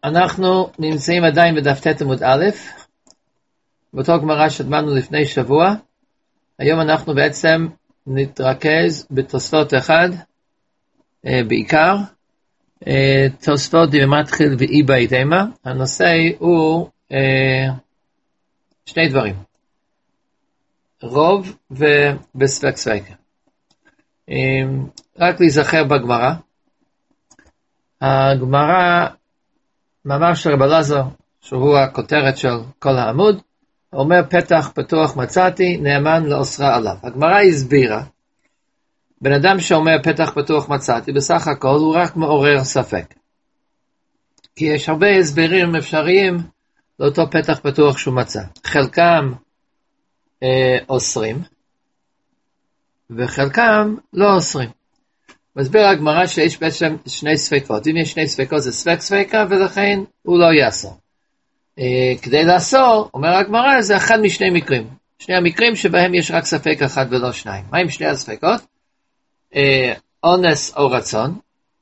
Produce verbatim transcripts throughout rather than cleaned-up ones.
אנחנו נמצאים עדיין בדף ט' עמוד א', באותו גמרא שדמנו לפני שבוע. היום אנחנו בעצם נתרכז בתוספות אחד, אה, בעיקר, אה, תוספות דמתחיל ואי בהתאמה. הנושא הוא אה, שני דברים, רוב ובספק ספק. אה, רק להיזכר בגמרא, הגמרא, מאמר של רב אלעזר, שהוא הכותרת של כל העמוד, אומר פתח פתוח מצאתי, נאמן לאוסרה עליו. הגמרא הסבירה, בן אדם שאומר פתח פתוח מצאתי, בסך הכל הוא רק מעורר ספק. כי יש הרבה הסברים אפשריים לאותו פתח פתוח שהוא מצא. חלקם אה, אוסרים, וחלקם לא אוסרים. מסביר הגמרא שיש בעצם שני ספקות. אם יש שני ספקות זה ספק ספקה, ולכן הוא לא יאסור. אה, כדי לאסור, אומר הגמרא, זה אחד משני מקרים. שני המקרים שבהם יש רק ספק אחד ולא שניים. מה עם שני הספקות? אה, אונס או רצון.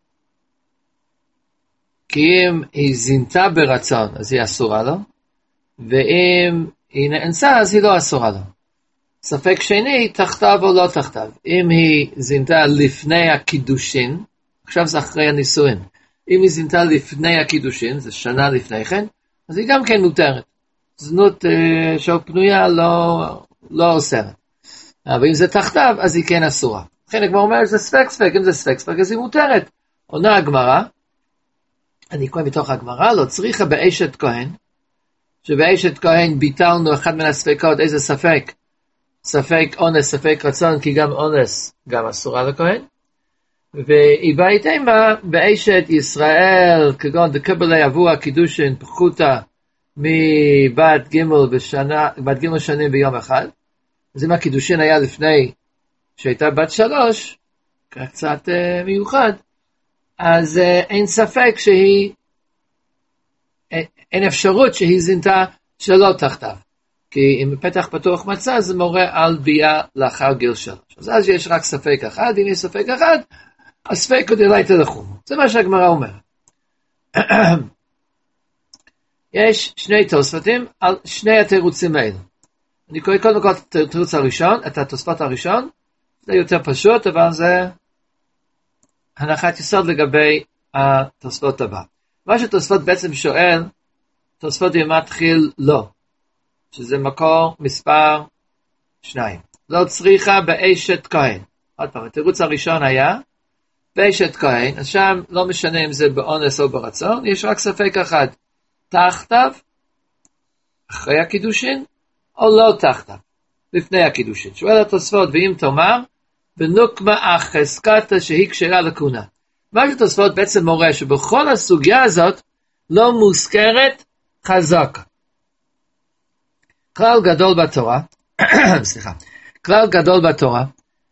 כי אם היא זינתה ברצון, אז היא אסורה לו. ואם היא נאנסה, אז היא לא אסורה לו. ספק שני, תחתיו או לא תחתיו. אם היא זינתה לפני הקידושין, עכשיו זה אחרי הנישואין. אם היא זינתה לפני הקידושין, זה שנה לפני כן, אז היא גם כן מותרת. זנות אה, של פנויה לא, לא אוסרת. אבל אם זה תחתיו, אז היא כן אסורה. לכן הגמרא אומר, זה ספק ספק, אם זה ספק ספק, אז היא מותרת. עונה הגמרא, אני קורא מתוך הגמרא, לא צריכה באשת כהן, שבאשת כהן ביטלנו אחד מן הספקות, איזה ספק? ספק אונס, ספק רצון, כי גם אונס גם אסורה לכהן. והיא בהתאמה באשת ישראל, כגון דקבלי אבוה קידושין פחותה מבת גימל בשנה, בת גימל שנים ביום אחד. אז אם הקידושין היה לפני שהייתה בת שלוש, קצת uh, מיוחד, אז uh, אין ספק שהיא, אין, אין אפשרות שהיא זינתה שלא תחתיו. כי אם פתח פתוח מצא, זה מורה על בייה לאחר גיל שלוש. אז אז יש רק ספק אחד, אם יש ספק אחד, הספק עוד אליי תלכום. זה מה שהגמרא אומרת. יש שני תוספותים על שני התירוצים האלה. אני קורא קודם כל את התירוץ הראשון, את התוספות הראשון, זה יותר פשוט, אבל זה הנחת יסוד לגבי התוספות הבא. מה שתוספות בעצם שואל, תוספות מתחיל לא. שזה מקור מספר שניים. לא צריכה באשת כהן. עוד פעם, התירוץ הראשון היה, באשת כהן, אז שם לא משנה אם זה באונס או ברצון, יש רק ספק אחד, תחתיו, אחרי הקידושין, או לא תחתיו, לפני הקידושין. שואל התוספות, ואם תאמר, בנוקמה החזקתא שהיא כשרה לכהונה. מה שתוספות בעצם מורה, שבכל הסוגיה הזאת, לא מוזכרת חזקה. כלל גדול בתורה, סליחה, כלל גדול בתורה,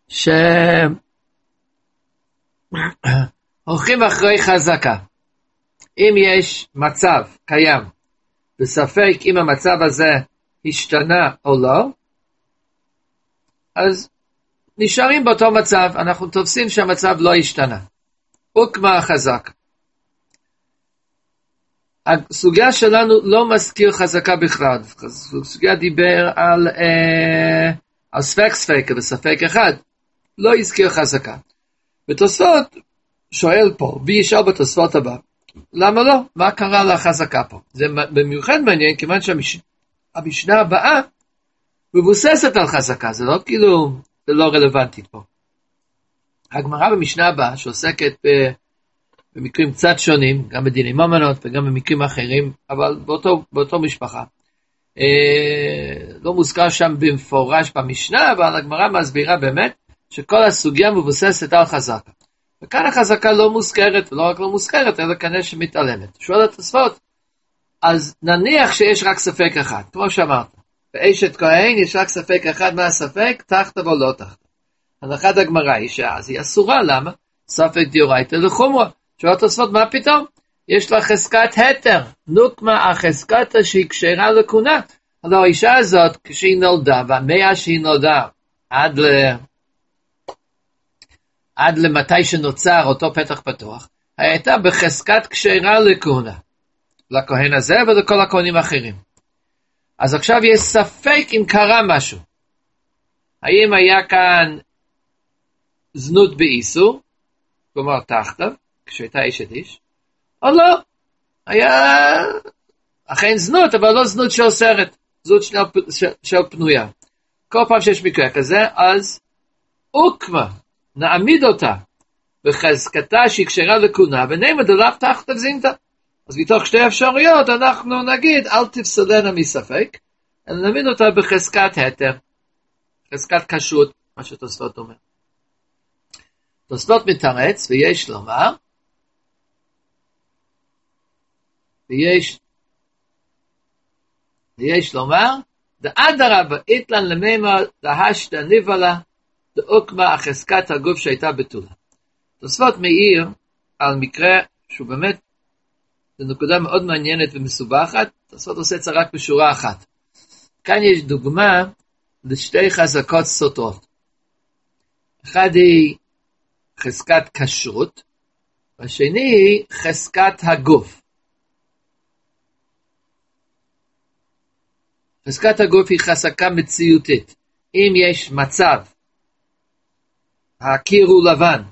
שהולכים אחרי חזקה. אם יש מצב קיים, בספק אם המצב הזה השתנה או לא, אז נשארים באותו מצב, אנחנו תופסים שהמצב לא השתנה. הוקמה החזקה. הסוגיה שלנו לא מזכיר חזקה בכלל. הסוגיה דיבר על, אה, על ספק ספק וספק אחד. לא הזכיר חזקה. בתוספות שואל פה, וישאל בתוספות הבא, למה לא? מה קרה לחזקה פה? זה במיוחד מעניין, כיוון שהמשנה הבאה מבוססת על חזקה. זה לא כאילו, זה לא רלוונטי פה. הגמרא במשנה הבאה שעוסקת ב... במקרים קצת שונים, גם בדיני ממונות וגם במקרים אחרים, אבל באותו, באותו משפחה. אה, לא מוזכר שם במפורש במשנה, אבל הגמרא מסבירה באמת שכל הסוגיה מבוססת על חזקה. וכאן החזקה לא מוזכרת, ולא רק לא מוזכרת, אלא כנראה שמתעלמת. שואל התוספות, אז נניח שיש רק ספק אחד, כמו שאמרת. באשת כהן יש רק ספק אחד, מה הספק? תחתיו או לא תחתיו. הנחת הגמרא היא שאז היא אסורה, למה? ספק דאורייתא לחומרא. שואל התוספות, מה פתאום? יש לה חזקת התר, נוקמה החזקתא שהיא כשרה לכהונה. הלוא האישה הזאת, כשהיא נולדה, והמאה שהיא נולדה, עד, ל... עד למתי שנוצר אותו פתח פתוח, הייתה בחזקת כשרה לכהונה. לכהן הזה ולכל הכהנים האחרים. אז עכשיו יש ספק אם קרה משהו. האם היה כאן זנות באיסור, כלומר תחתיו, כשהייתה אשת איש, או לא. היה אכן זנות, אבל לא זנות שאוסרת, זנות של, של, של פנויה. כל פעם שיש מקרה כזה, אז אוקמה, נעמיד אותה, בחזקתה שהיא קשרה לכהונה, ונעמד עליו תחתיו זינתה. אז מתוך שתי אפשרויות, אנחנו נגיד, אל תפסלנה מספק, אלא נעמיד אותה בחזקת היתר, חזקת כשרות, מה שתוספות אומר. תוספות מתרץ, ויש לומר, ויש, ויש לומר, דאדרבה איתלן למימה דהשתא ניבלה, דאוקמה החזקת הגוף שהייתה בתולה. תוספות מאיר על מקרה שהוא באמת, זו נקודה מאוד מעניינת ומסובכת, תוספות עושה את זה רק בשורה אחת. כאן יש דוגמה לשתי חזקות סותרות. אחד היא חזקת כשרות, והשני היא חזקת הגוף. חזקת הגוף היא חזקה מציאותית. אם יש מצב, הקיר הוא לבן,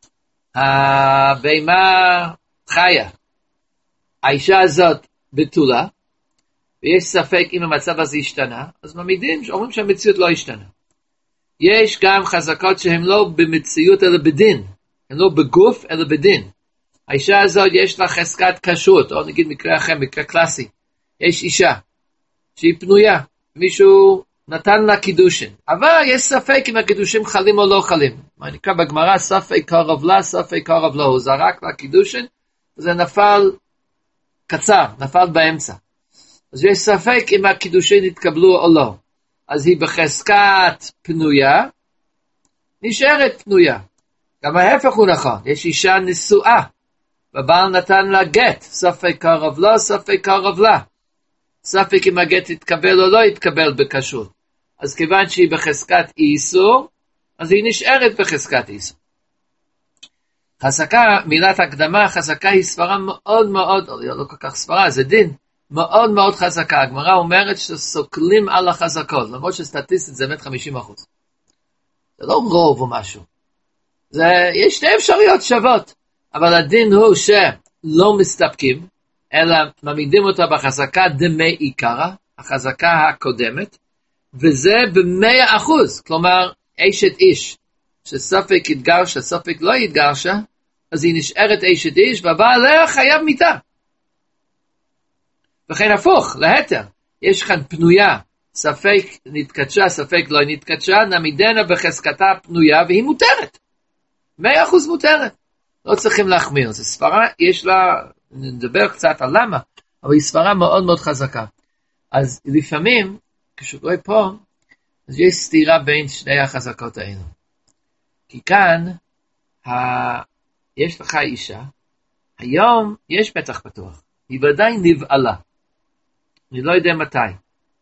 הבהמה חיה, האישה הזאת בתולה, ויש ספק אם המצב הזה השתנה, אז מעמידים, אומרים שהמציאות לא השתנה. יש גם חזקות שהן לא במציאות אלא בדין, הן לא בגוף אלא בדין. האישה הזאת יש לה חזקת כשרות, או נגיד מקרה אחר, מקרה קלאסי. יש אישה שהיא פנויה, מישהו נתן לה קידושין, אבל יש ספק אם הקידושים חלים או לא חלים. מה נקרא בגמרא, ספק קרב לה, ספק קרב לא, הוא זרק לה קידושין, זה נפל קצר, נפל באמצע. אז יש ספק אם הקידושים התקבלו או לא. אז היא בחזקת פנויה, נשארת פנויה. גם ההפך הוא נכון, יש אישה נשואה, ובעל נתן לה גט, ספק קרב לא, ספק קרב לה. ספק אם הגט יתקבל או לא יתקבל בכשרות. אז כיוון שהיא בחזקת איסור, אז היא נשארת בחזקת איסור. חזקה, מילת הקדמה, חזקה היא סברה מאוד מאוד, לא כל כך סברה, זה דין, מאוד מאוד חזקה. הגמרא אומרת שסוקלים על החזקות, למרות שסטטיסטית זה באמת חמישים אחוז. זה לא רוב או משהו. זה, יש שתי אפשרויות שוות, אבל הדין הוא שלא מסתפקים, אלא מעמידים אותה בחזקה דמי עיקרה, החזקה הקודמת, וזה במאה אחוז, כלומר, אשת איש, שספק יתגרשה, ספק לא יתגרשה, אז היא נשארת אשת איש, והבעליה חייב מיתה. וכן הפוך, להיתר, יש כאן פנויה, ספק נתקדשה, ספק לא נתקדשה, נעמידנה בחזקתה פנויה, והיא מותרת. מאה אחוז מותרת. לא צריכים להחמיר, זו ספרה, יש לה, נדבר קצת על למה, אבל היא ספרה מאוד מאוד חזקה. אז לפעמים, כשקורה פה, אז יש סתירה בין שני החזקות האלו. כי כאן, ה... יש לך אישה, היום יש פתח פתוח, היא ודאי נבעלה. אני לא יודע מתי.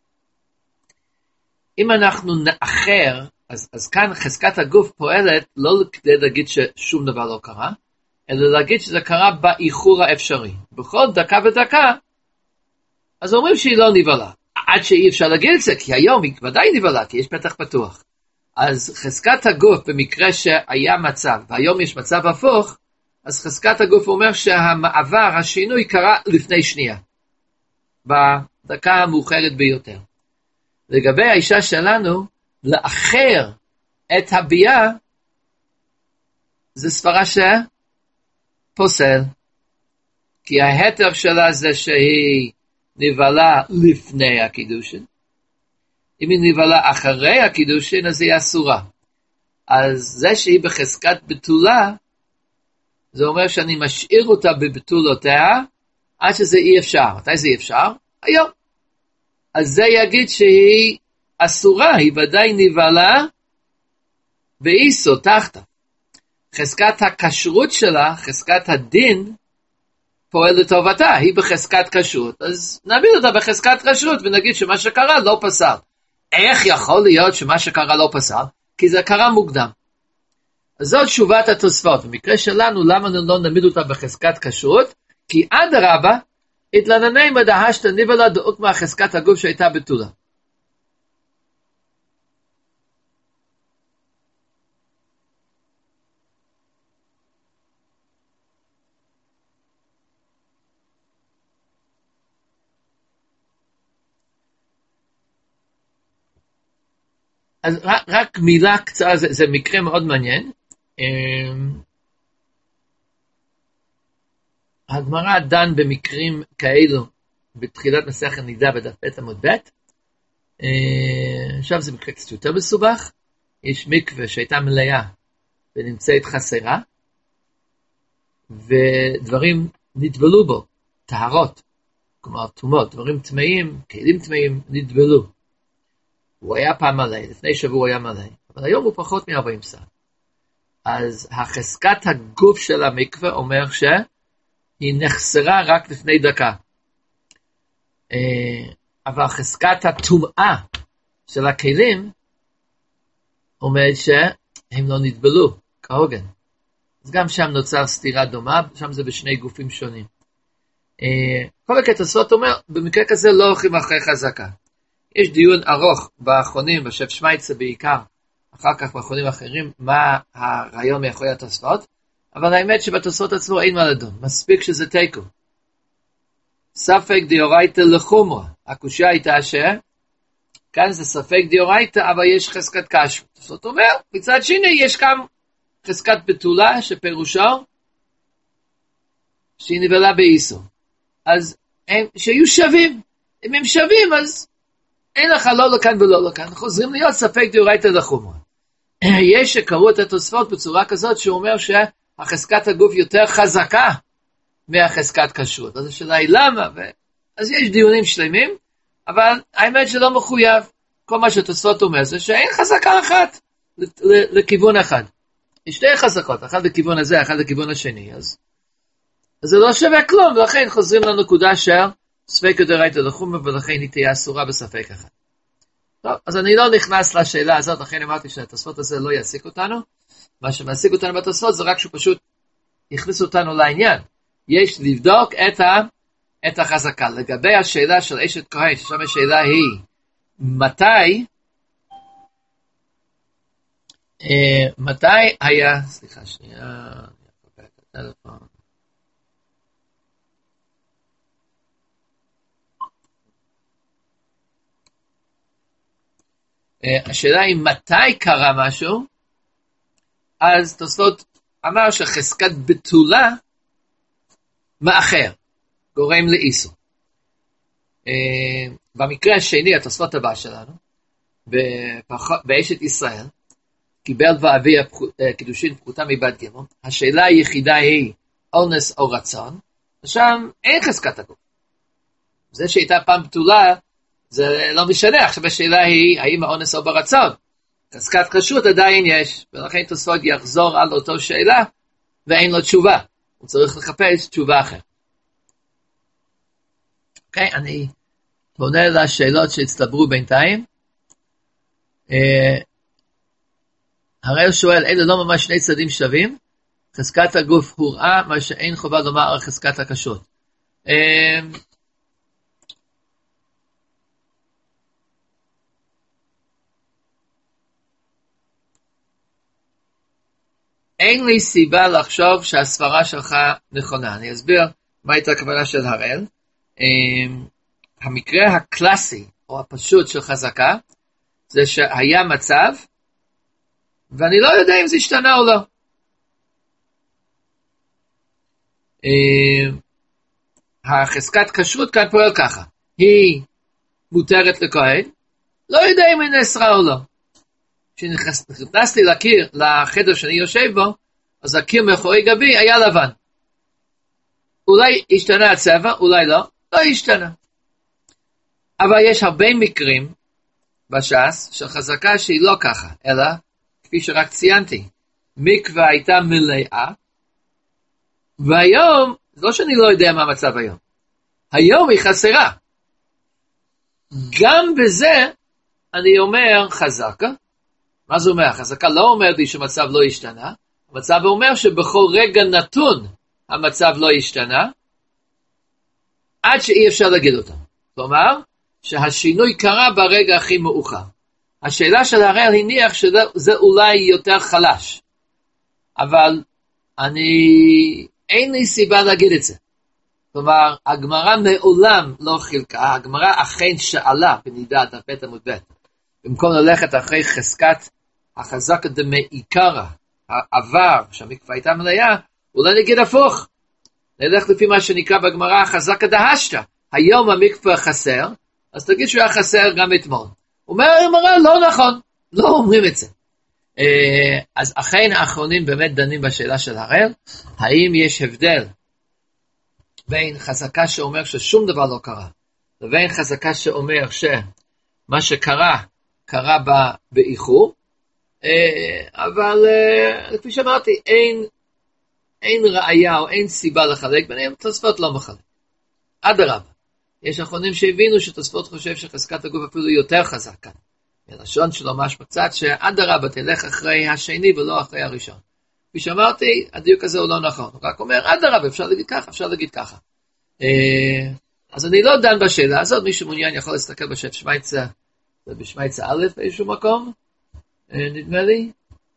אם אנחנו נאחר, אז, אז כאן חזקת הגוף פועלת לא כדי להגיד ששום דבר לא קרה, אלא להגיד שזה קרה באיחור האפשרי. בכל דקה ודקה, אז אומרים שהיא לא נבעלה. עד שאי אפשר להגיד את זה, כי היום היא ודאי נבעלה, כי יש פתח פתוח. אז חזקת הגוף במקרה שהיה מצב, והיום יש מצב הפוך, אז חזקת הגוף אומר שהמעבר, השינוי קרה לפני שנייה. בדקה המאוחרת ביותר. לגבי האישה שלנו, לאחר את הביאה, זה סברה שפוסל. כי ההתר שלה זה שהיא נבעלה לפני הקידושין. אם היא נבעלה אחרי הקידושין, אז היא אסורה. אז זה שהיא בחזקת בתולה, זה אומר שאני משאיר אותה בבתולותיה, עד שזה אי אפשר. מתי זה אי אפשר? היום. אז זה יגיד שהיא אסורה, היא ודאי נבעלה באיסו, תחתה. חזקת הכשרות שלה, חזקת הדין, פועל לטובתה, היא בחזקת כשרות, אז נעמיד אותה בחזקת כשרות, ונגיד שמה שקרה לא פסל. איך יכול להיות שמה שקרה לא פסל? כי זה קרה מוקדם. אז זאת תשובת התוספות. במקרה שלנו, למה לא נעמיד אותה בחזקת כשרות? כי אדרבה, התלנני מדהשת ניבלה דאוקמה חזקת הגוף שהייתה בתולה. אז רק, רק מילה קצרה, זה, זה מקרה מאוד מעניין. הגמרא דן במקרים כאלו בתחילת מסכת נידה בדף ב' עמוד ב'. עכשיו זה מקרה קצת יותר מסובך. יש מקווה שהייתה מלאה ונמצאת חסרה, ודברים נטבלו בו, טהרות, כלומר תומות, דברים טמאים, כלים טמאים נטבלו. הוא היה פעם מלא, לפני שבוע הוא היה מלא, אבל היום הוא פחות מ-ארבעים סע. אז החזקת הגוף של המקווה אומר שהיא נחסרה רק לפני דקה. אבל חזקת הטומאה של הכלים אומר שהם לא נטבלו, כהוגן. אז גם שם נוצר סתירה דומה, שם זה בשני גופים שונים. כל הכתוסות אומר, במקרה כזה לא הולכים אחרי חזקה. יש דיון ארוך באחרונים, בשף שמייצה בעיקר, אחר כך באחרונים אחרים, מה הרעיון מאחורי התוספות, אבל האמת שבתוספות עצמו אין מה לדון, מספיק שזה תיקו. ספק דיורייתא לחומרה, הקושיה הייתה ש, כאן זה ספק דיורייתא, אבל יש חזקת כשרות. זאת אומרת, מצד שני יש כאן חזקת בתולה, שפירושו, שהיא נבלה באיסור. אז הם, שיהיו שווים, אם הם שווים, אז אין לך לא לכאן ולא לכאן, חוזרים להיות ספק דיורייתא לחומרה. יש שקראו את התוספות בצורה כזאת, שהוא אומר שהחזקת הגוף יותר חזקה מהחזקת כשרות. אז השאלה היא למה? ו... אז יש דיונים שלמים, אבל האמת שלא מחויב. כל מה שהתוספות אומר זה שאין חזקה אחת לכיוון אחד. יש שתי חזקות, אחת לכיוון הזה, אחת לכיוון השני. אז, אז זה לא שווה כלום, ולכן חוזרים לנקודה של ספק דיורייתא לחומרה, ולכן היא תהיה אסורה בספק אחד. טוב, אז אני לא נכנס לשאלה הזאת, לכן אמרתי שהתוספות הזה לא יעסיק אותנו. מה שמעסיק אותנו בתוספות זה רק שהוא פשוט יכניס אותנו לעניין. יש לבדוק את, ה, את החזקה. לגבי השאלה של אשת כהן, ששם השאלה היא, מתי, אה, מתי היה, סליחה שנייה, אני אקבל את הטלפון. השאלה היא מתי קרה משהו, אז תוספות אמר שחזקת בתולה מאחר, גורם לאיסור. במקרה השני, התוספות הבא שלנו, באשת ישראל, קיבל ואביה קידושין פחותה מבת גמור, השאלה היחידה היא אונס או רצון, ושם אין חזקת הגוף. זה שהייתה פעם בתולה, זה לא משנה, עכשיו השאלה היא, האם האונס או ברצון? חזקת כשרות עדיין יש, ולכן תוספות יחזור על אותו שאלה, ואין לו תשובה. הוא צריך לחפש תשובה אחרת. אוקיי, אני פונה לשאלות שהצטברו בינתיים. הרי הוא שואל, אלה לא ממש שני צדדים שווים, חזקת הגוף הוראה, מה שאין חובה לומר על חזקת הכשרות. אין לי סיבה לחשוב שהסברה שלך נכונה. אני אסביר מה הייתה הכוונה של הראל. המקרה הקלאסי, או הפשוט של חזקה, זה שהיה מצב, ואני לא יודע אם זה השתנה או לא. החזקת כשרות כאן פועל ככה. היא מותרת לכהן, לא יודע אם היא נאסרה או לא. כשנכנסתי לקיר, לחדר שאני יושב בו, אז הקיר מאחורי גבי היה לבן. אולי השתנה הצבע, אולי לא, לא השתנה. אבל יש הרבה מקרים בש"ס של חזקה שהיא לא ככה, אלא, כפי שרק ציינתי, מקווה הייתה מלאה, והיום, לא שאני לא יודע מה המצב היום, היום היא חסרה. גם בזה אני אומר חזקה, מה זה אומר? חזקה לא אומר לי שמצב לא השתנה, המצב אומר שבכל רגע נתון המצב לא השתנה, עד שאי אפשר להגיד אותו. כלומר, שהשינוי קרה ברגע הכי מאוחר. השאלה של הראל הניח שזה אולי יותר חלש. אבל אני, אין לי סיבה להגיד את זה. כלומר, הגמרא מעולם לא חילקה, הגמרא אכן שאלה בנידה דף עמוד ב', במקום ללכת אחרי חזקת החזקה דמעיקרא, העבר, שהמקווה הייתה מלאה, אולי נגיד הפוך. נלך לפי מה שנקרא בגמרא החזקה דהשתא, היום המקווה חסר, אז תגיד שהוא היה חסר גם אתמול. הוא אומר, הגמרא לא נכון, לא אומרים את זה. אז אכן האחרונים באמת דנים בשאלה של הראל, האם יש הבדל בין חזקה שאומר ששום דבר לא קרה, לבין חזקה שאומר שמה שקרה, קרה באיחור, אבל לפי שאמרתי, אין, אין ראיה או אין סיבה לחלק ביניהם, תוספות לא מחלק. אדרבה, יש אחרונים שהבינו שתוספות חושב שחזקת הגוף אפילו יותר חזקה. הלשון שלו משמע קצת שאדרבה תלך אחרי השני ולא אחרי הראשון. כפי שאמרתי, הדיוק הזה הוא לא נכון. הוא רק אומר, אדרבה, אפשר להגיד ככה, אפשר להגיד ככה. אז אני לא דן בשאלה הזאת, מי שמעוניין יכול להסתכל בשף שמייצה, בשמייצה א' באיזשהו מקום, נדמה לי,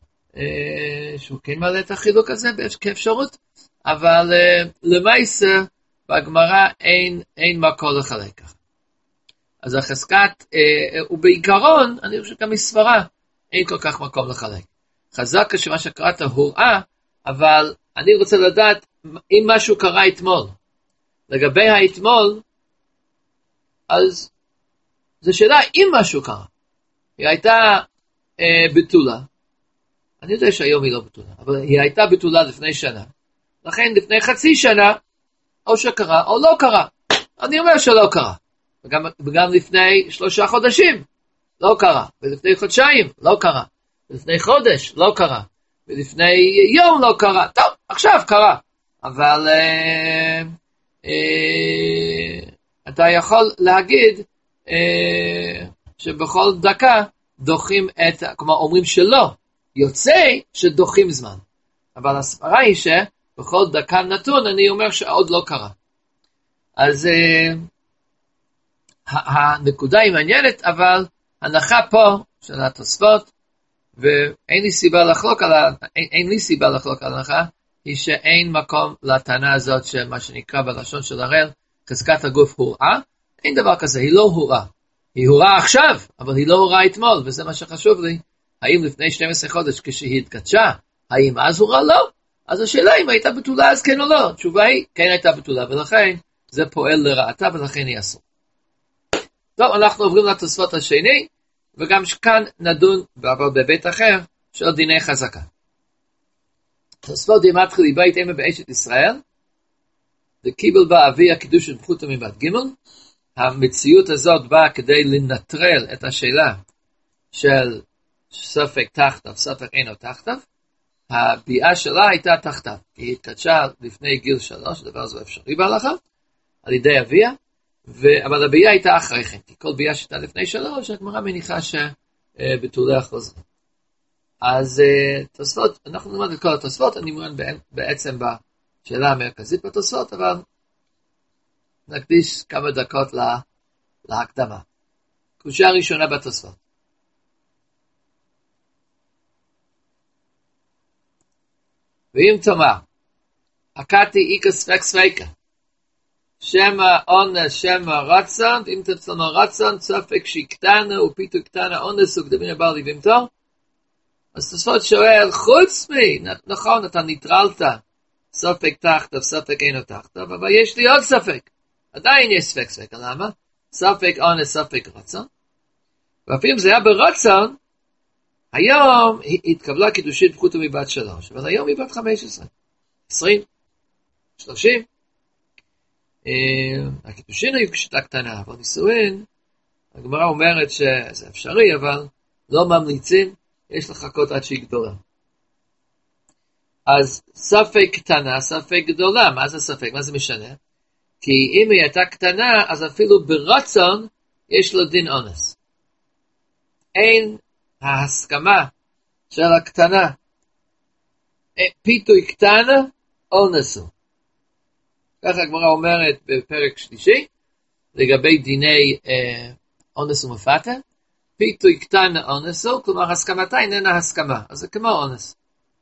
שהוא כן מעלה את החילוק הזה כאפשרות, אבל למעשה בגמרא אין, אין מקום לחלק ככה. אז החזקת, ובעיקרון, אני חושב גם מסברה, אין כל כך מקום לחלק. חזקה שמה שקראת הוראה, אבל אני רוצה לדעת אם משהו קרה אתמול. לגבי האתמול, אז זו שאלה אם משהו קרה. היא הייתה אה, בתולה. אני יודע שהיום היא לא בתולה, אבל היא הייתה בתולה לפני שנה. לכן לפני חצי שנה, או שקרה או לא קרה. אני אומר שלא קרה. וגם, וגם לפני שלושה חודשים, לא קרה. ולפני חודשיים, לא קרה. ולפני חודש, לא קרה. ולפני יום לא קרה. טוב, עכשיו קרה. אבל אה, אה, אתה יכול להגיד אה, שבכל דקה דוחים את, כלומר אומרים שלא. יוצא שדוחים זמן. אבל הסברה היא שבכל דקה נתון אני אומר שעוד לא קרה. אז אה, הנקודה היא מעניינת, אבל הנחה פה של התוספות, ואין לי סיבה לחלוק על, אין, אין לי סיבה לחלוק על הנחה, היא שאין מקום לטענה הזאת שמה שנקרא בלשון של הראל, חזקת הגוף הוראה, אין דבר כזה, היא לא הוראה. היא הוראה עכשיו, אבל היא לא הוראה אתמול, וזה מה שחשוב לי. האם לפני שנים עשר חודש כשהיא התקדשה, האם אז הוראה? לא. אז השאלה אם הייתה בתולה אז כן או לא. התשובה היא, כן הייתה בתולה, ולכן זה פועל לרעתה, ולכן היא אסור. טוב, אנחנו עוברים לתוספות השני, וגם כאן נדון בעבר בבית אחר, של דיני חזקה. תוספות דימת חלי בית אמה באשת ישראל, וקיבל בה אבי הקידוש ובחותה מבת ג'. המציאות הזאת באה כדי לנטרל את השאלה של ספק תחתיו, ספק אינו תחתיו. הביאה שלה הייתה תחתיו, היא התקדשה לפני גיל שלוש, דבר זו אפשרי בהלכה, על ידי אביה, ו... אבל הביאה הייתה אחרי כן, כי כל ביאה שהייתה לפני שלוש, הגמרא מניחה שבתולי החוזרים. אז תוספות, אנחנו נלמד את כל התוספות, אני מעוניין בעצם בשאלה המרכזית בתוספות, אבל נקדיש כמה דקות לה, להקדמה. קושיה הראשונה בתוספות. ואם תאמר, הקעתי איקה ספק ספקה, שמה אונס, שמה רצון, ואם תצלמה רצון, ספק שהיא קטנה, ופיתו קטנה אונס, וקדמין הבא לי במתור, אז תוספות שואל, חוץ מי, נכון, אתה נטרלת, ספק תחתיו, ספק אינו תחתיו, אבל יש לי עוד ספק, עדיין יש ספק ספק, למה? ספק אונס, ספק רצון, ואפילו אם זה היה ברצון, היום היא התקבלה קידושית פחותה מבת שלוש, אבל היום היא בת חמש עשרה, עשרים, שלושים, הקידושין היו כשתה קטנה, אבל נישואין, הגמרא אומרת שזה אפשרי, אבל לא ממליצים, יש לחכות עד שהיא גדולה. אז ספק קטנה, ספק גדולה, מה זה ספק? מה זה משנה? כי אם היא הייתה קטנה, אז אפילו ברצון יש לו דין אונס. אין ההסכמה של הקטנה, פיתוי קטנה, אונסו. ככה הגמרא אומרת בפרק שלישי, לגבי דיני אה, אונס ומפתה, פיתוי קטן אונסו, כלומר הסכמתה איננה הסכמה, אז זה כמו אונס.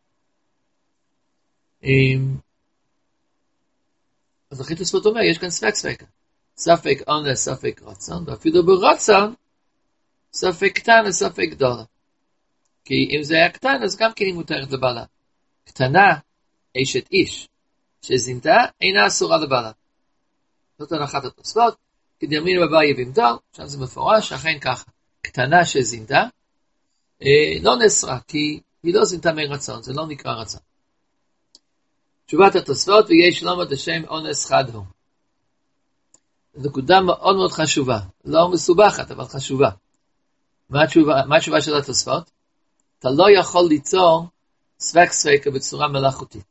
אז אחרי תוספות אומר, יש כאן ספק ספק. ספק אונס, ספק רצון, ואפילו ברצון, ספק קטן וספק גדול. כי אם זה היה קטן, אז גם כן היא מותרת לבעלה. קטנה, אשת איש, שזינתה, אינה אסורה לבעלה. זאת הנחת התוספות, כדאמרינן בבא יבין דל, שם זה מפורש, אכן ככה. קטנה שזינתה, אה, לא נאסרה, כי היא לא זינתה מרצון, זה לא נקרא רצון. תשובת התוספות, ויש לומד השם אונס חד הוא. זו נקודה מאוד מאוד חשובה, לא מסובכת, אבל חשובה. מה התשובה, מה התשובה של התוספות? אתה לא יכול ליצור ספק ספק בצורה מלאכותית.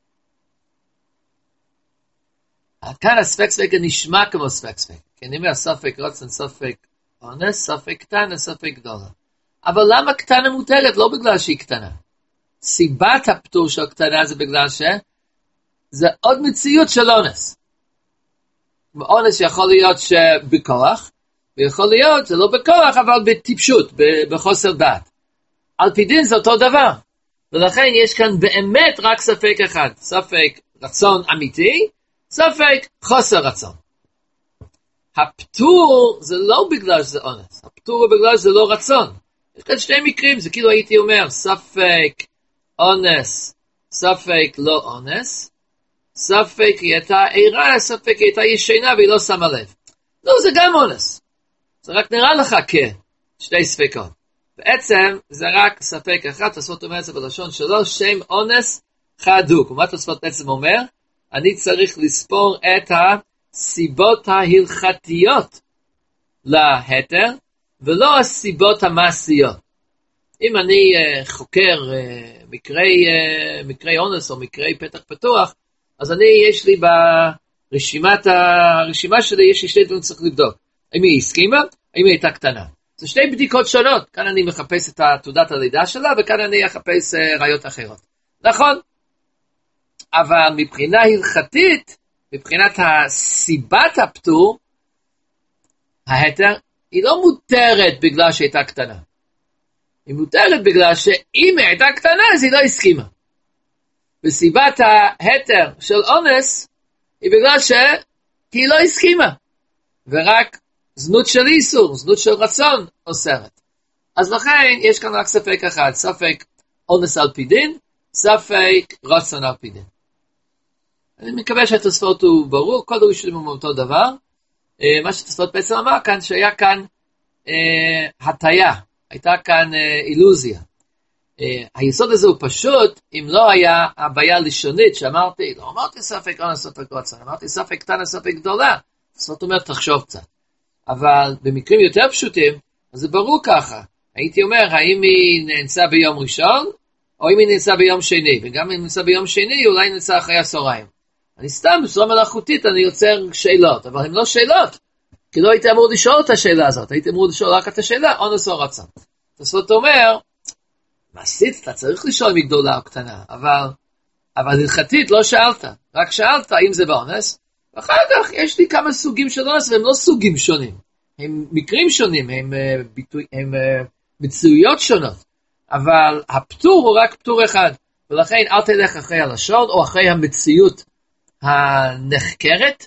כאן הספק ספק נשמע כמו ספק ספק. כי אני אומר ספק רצון, ספק אונס, ספק קטנה, ספק גדולה. אבל למה קטנה מותרת? לא בגלל שהיא קטנה. סיבת הפטור של קטנה זה בגלל ש... זה עוד מציאות של אונס. אונס יכול להיות שבכוח, ויכול להיות, זה לא בכוח, אבל בטיפשות, בחוסר דעת. על פי דין זה אותו דבר. ולכן יש כאן באמת רק ספק אחד. ספק רצון אמיתי, ספק חוסר רצון. הפטור זה לא בגלל שזה אונס. הפטור הוא בגלל שזה לא רצון. יש כאן שני מקרים, זה כאילו הייתי אומר, ספק אונס, ספק לא אונס, ספק היא הייתה עירה, ספק היא הייתה ישנה והיא לא שמה לב. לא, זה גם אונס. זה רק נראה לך כשתי ספקות. בעצם זה רק ספק אחד, תוספות אומר את זה בלשון שלו, שם אונס חדוק. ומה תוספות בעצם אומר? אני צריך לספור את הסיבות ההלכתיות להיתר, ולא הסיבות המעשיות. אם אני uh, חוקר uh, מקרי, uh, מקרי אונס או מקרי פתח פתוח, אז אני, יש לי ברשימת, הרשימה שלי, יש לי שתי דברים צריך לבדוק. האם היא הסכימה? האם היא הייתה קטנה? זה שתי בדיקות שונות. כאן אני מחפש את תעודת הלידה שלה, וכאן אני אחפש uh, ראיות אחרות. נכון? אבל מבחינה הלכתית, מבחינת הסיבת הפטור, ההיתר, היא לא מותרת בגלל שהייתה קטנה. היא מותרת בגלל שאם היא הייתה קטנה, אז היא לא הסכימה. וסיבת ההיתר של אונס, היא בגלל שהיא לא הסכימה. ורק זנות של איסור, זנות של רצון, אוסרת. אז לכן, יש כאן רק ספק אחד, ספק אונס על פי דין, ספק רצון על פי דין. אני מקווה שהתוספות הוא ברור, כל דברים שלנו אותו דבר. מה שהתוספות בעצם אמר כאן, שהיה כאן אה, הטיה, הייתה כאן אה, אילוזיה. אה, היסוד הזה הוא פשוט, אם לא היה הבעיה לשונית, שאמרתי, לא אמרתי ספק אונס, ספק רצון, אמרתי ספק קטנה, ספק גדולה. זאת אומרת, תחשוב קצת. אבל במקרים יותר פשוטים, אז זה ברור ככה. הייתי אומר, האם היא נאנסה ביום ראשון, או אם היא נאנסה ביום שני, וגם אם היא נאנסה ביום שני, אולי נאנסה אחרי הצהריים. אני סתם, בצורה מלאכותית, אני יוצר שאלות, אבל הן לא שאלות, כי לא הייתי אמור לשאול את השאלה הזאת, הייתי אמור לשאול רק את השאלה, אונס או רצון. זאת אומר, מעשית, אתה צריך לשאול אם היא גדולה או קטנה, אבל, אבל הלכתית לא שאלת, רק שאלת אם זה באונס, ואחר כך יש לי כמה סוגים של אונס, והם לא סוגים שונים, הם מקרים שונים, הם, ביטוי, הם מציאויות שונות, אבל הפטור הוא רק פטור אחד, ולכן אל תלך אחרי הלשון, או אחרי המציאות הנחקרת,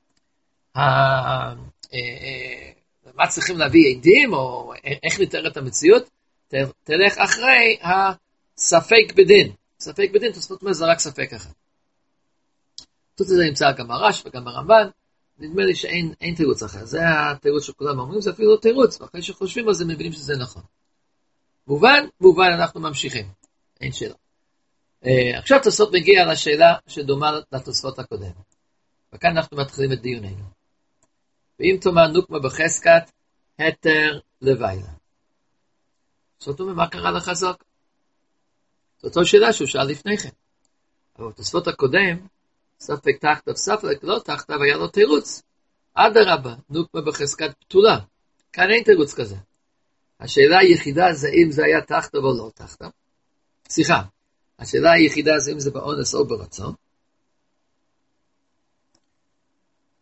מה צריכים להביא עדים, או איך נתאר את המציאות, תלך אחרי הספק בדין. ספק בדין, תוספות אומר, זה רק ספק אחד. תות זה נמצא גם הרש וגם הרמב"ן, נדמה לי שאין אין תירוץ אחר. זה התירוץ שכולם אומרים, זה אפילו לא תירוץ, ואחרי שחושבים על זה, מבינים שזה נכון. מובן, מובן, אנחנו ממשיכים. אין שאלה. Uh, עכשיו תוספות מגיע לשאלה שדומה לתוספות הקודם. וכאן אנחנו מתחילים את דיוננו. ואם תאמר נוקמה בחזקת, היתר לווילה. זאת אומרת, מה קרה לחזוק? זאת אותה שאלה שהוא שאל לפני כן. אבל בתוספות הקודם, ספק תחתיו, ספק לא תחתיו, היה לו תירוץ. אדרבה, נוקמה בחזקת פתולה. כאן אין תירוץ כזה. השאלה היחידה זה אם זה היה תחתיו או לא תחתיו. סליחה. השאלה היחידה זה אם זה באונס או ברצון.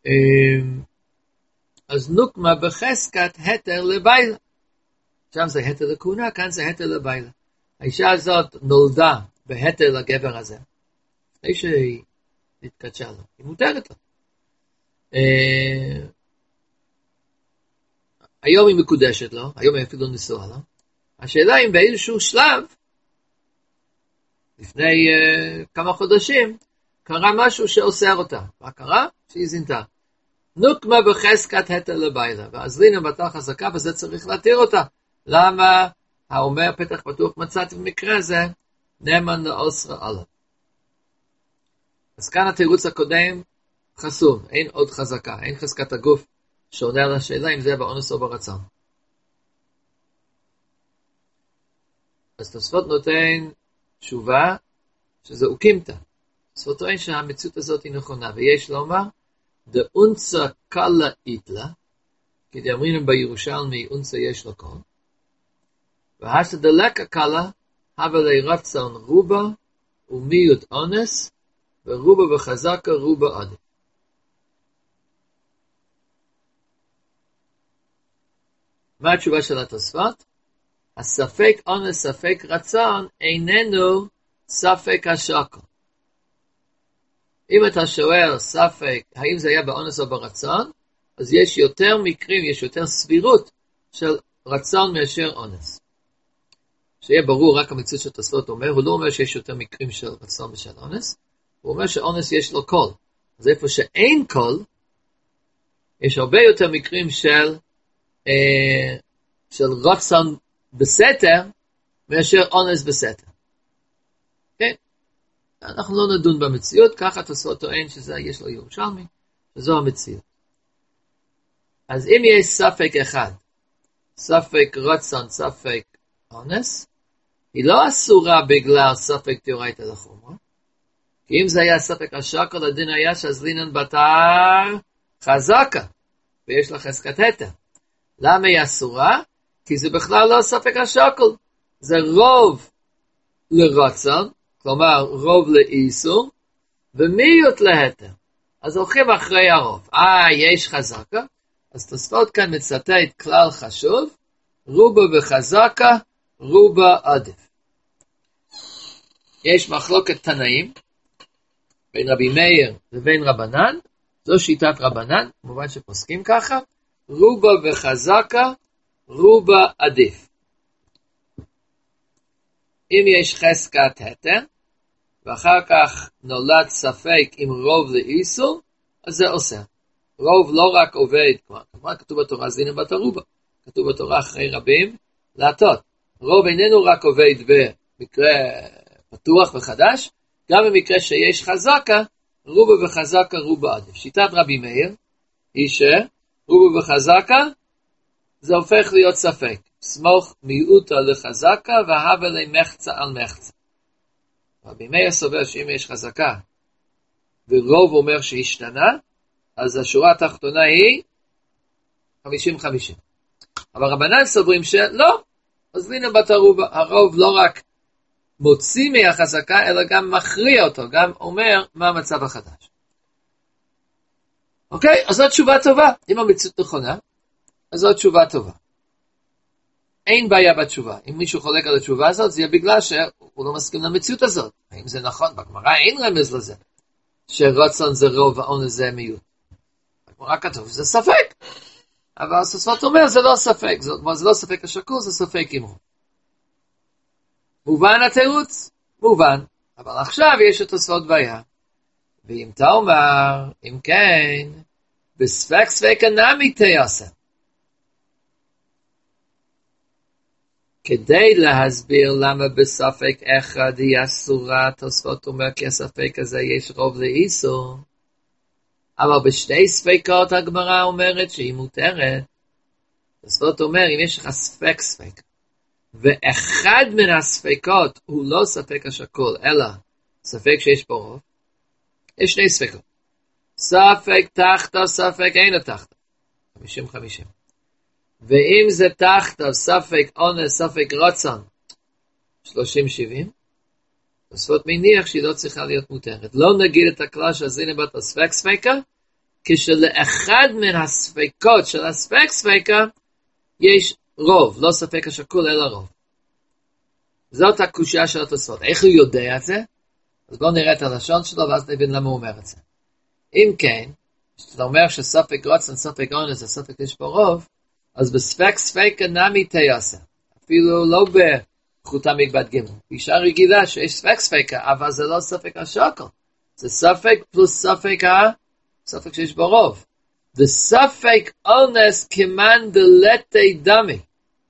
אז נוקמה בחזקת היתר לביילה. שם זה היתר לכהונה, כאן זה היתר לביילה. האישה הזאת נולדה בהיתר לגבר הזה. לפני שהיא התקדשה לו. היא מותרת לו. אה, היום היא מקודשת לו, היום היא אפילו נשואה לו. השאלה אם באיזשהו שלב, לפני uh, כמה חודשים, קרה משהו שאוסר אותה. מה קרה? שהיא זינתה. נוקמה בחזקת היתר לביילה. ואז לינה בתר חזקה, וזה צריך להתיר אותה. למה? האומר פתח פתוח מצאתי במקרה הזה, נאמן לאוסרה עליו. אז כאן התירוץ הקודם חסום, אין עוד חזקה, אין חזקת הגוף שעונה על השאלה אם זה באונס או ברצון. אז תוספות נותן תשובה שזה אוקימתא. תוספות טוען שהמציאות הזאת היא נכונה, ויש לומר, דאונצה קלה איתלה, כי דאמרים בירושלמי אונצה יש לו קול, והשת דלקה קלה, הווה לי רצון רובה, ומיעוט אונס, ורובה וחזקה רובה עדיף. מה התשובה של התוספות? הספק אונס, ספק רצון, איננו ספק השוקל. אם אתה שואל ספק, האם זה היה באונס או ברצון, אז יש יותר מקרים, יש יותר סבירות של רצון מאשר אונס. שיהיה ברור רק המציאות של התוספות אומר, הוא לא אומר שיש יותר מקרים של רצון ושל אונס, הוא אומר שאונס יש לו קול. אז איפה שאין קול, יש הרבה יותר מקרים של, אה, של רצון בסתר, מאשר אונס בסתר. כן? אנחנו לא נדון במציאות, ככה התוספות טוען שזה יש לו ירושלמי, וזו המציאות. אז אם יש ספק אחד, ספק רצון, ספק אונס, היא לא אסורה בגלל ספק תיאורייתא לחומרה, כי אם זה היה ספק השוקל, הדין היה שהזלינן בתר חזקה, ויש לה חזקת היתר. למה היא אסורה? כי זה בכלל לא ספק השוקל, זה רוב לרצון, כלומר רוב לאיסור, ומיעוט להיתר. אז הולכים אחרי הרוב. אה, יש חזקה, אז תוספות כאן מצטט כלל חשוב, רובה וחזקה, רובה עדיף. יש מחלוקת תנאים, בין רבי מאיר לבין רבנן, זו שיטת רבנן, כמובן שפוסקים ככה, רובה וחזקה, רובה עדיף. אם יש חזקת היתר, ואחר כך נולד ספק עם רוב לאיסור, אז זה עושה. רוב לא רק עובד, כמו כתוב בתורה, זינה בת הרובה, כתוב בתורה אחרי רבים, להטות. רוב איננו רק עובד במקרה פתוח וחדש, גם במקרה שיש חזקה, רובה וחזקה רובה עדיף. שיטת רבי מאיר היא שרובה וחזקה זה הופך להיות ספק. סמוך מיעוטה לחזקה והווה למחצה על מחצה. רבי מאיר סובר שאם יש חזקה ורוב אומר שהשתנה, אז השורה התחתונה היא חמישים חמישים. אבל רבנן סוברים שלא, אז הנה בת הרובה, הרוב לא רק מוציא מהחזקה, אלא גם מכריע אותו, גם אומר מה המצב החדש. אוקיי, אז זו תשובה טובה. אם המציאות נכונה, אז זו תשובה טובה. אין בעיה בתשובה. אם מישהו חולק על התשובה הזאת, זה יהיה בגלל שהוא לא מסכים למציאות הזאת. האם זה נכון? בגמרא אין רמז לזה. שרצון זה רוב ואונס זה מיעוט. בגמרא כתוב, זה ספק. אבל התוספות אומר, זה לא ספק. זה, זה לא ספק השקול, זה ספק עם רוב. מובן התירוץ? מובן. אבל עכשיו יש התוספות בעיה. ואם תאמר, אם כן, בספק ספק הנמי תיעשה. כדי להסביר למה בספק אחד היא אסורה, תוספות אומר כי הספק הזה יש רוב לאיסור. אבל בשתי ספקות הגמרא אומרת שהיא מותרת. תוספות אומר, אם יש לך ספק ספק, ואחד מן הספקות הוא לא ספק השקול, אלא ספק שיש פה רוב, יש שני ספקות. ספק תחתיו, ספק אין תחתיו. חמישים חמישים. ואם זה תחתיו, ספק אונס, ספק רצון, שלושים שבעים, תוספות מניח שהיא לא צריכה להיות מותרת. לא נגיד את הכלל שהזינה בת הספק ספקה, כשלאחד מן הספקות של הספק ספקה, יש רוב, לא ספק השקול אלא רוב. זאת הקושיה של התוספות. איך הוא יודע את זה? אז בואו נראה את הלשון שלו, ואז נבין למה הוא אומר את זה. אם כן, כשאתה אומר שספק רוצן, ספק אונס, הספק יש בו רוב, אז בספק ספקה נמי תיעשה. אפילו לא בחוטה מקבט גימל. אישה רגילה שיש ספק ספקה, אבל זה לא ספק השקל. זה ספק פלוס ספק ה... ספק שיש בו רוב. וספק אונס כמן דלתי דמי.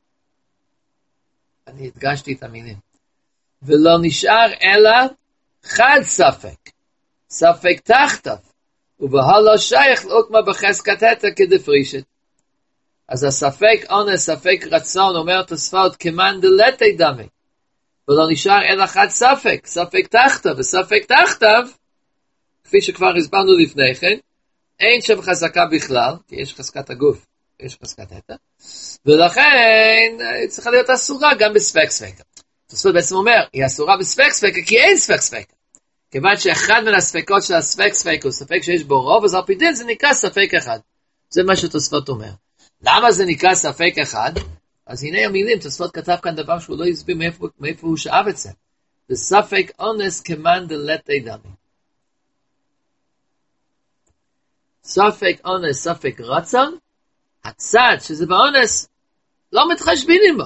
אני הדגשתי את המילים. ולא נשאר אלא חד ספק. ספק תחתיו. ובהלא שייך לאוקמה בחזקת התר כדפרישת. אז הספק אונס, ספק רצון, אומר תוספות כמן דלתי דמי. ולא נשאר אלא חד ספק. ספק תחתיו. וספק תחתיו, כפי שכבר הסברנו לפני כן, אין שם חזקה בכלל, כי יש חזקת הגוף, יש חזקת התר, ולכן צריכה להיות אסורה גם בספק ספקה. תוספות בעצם אומר, היא אסורה בספק ספקה, כי אין ספק ספקה. כיוון שאחד מן הספקות של הספק ספקה הוא ספק שיש בו רוב, אז על פי דין זה נקרא ספק אחד. זה מה שתוספות אומר. למה זה נקרא ספק אחד? אז הנה המילים, תוספות כתב כאן דבר שהוא לא הסביר מאיפה, מאיפה הוא שאב את זה. וספק אונס כמן דלתי דמי. ספק אונס, ספק רצון, הצד שזה באונס, לא מתחשבינים בו.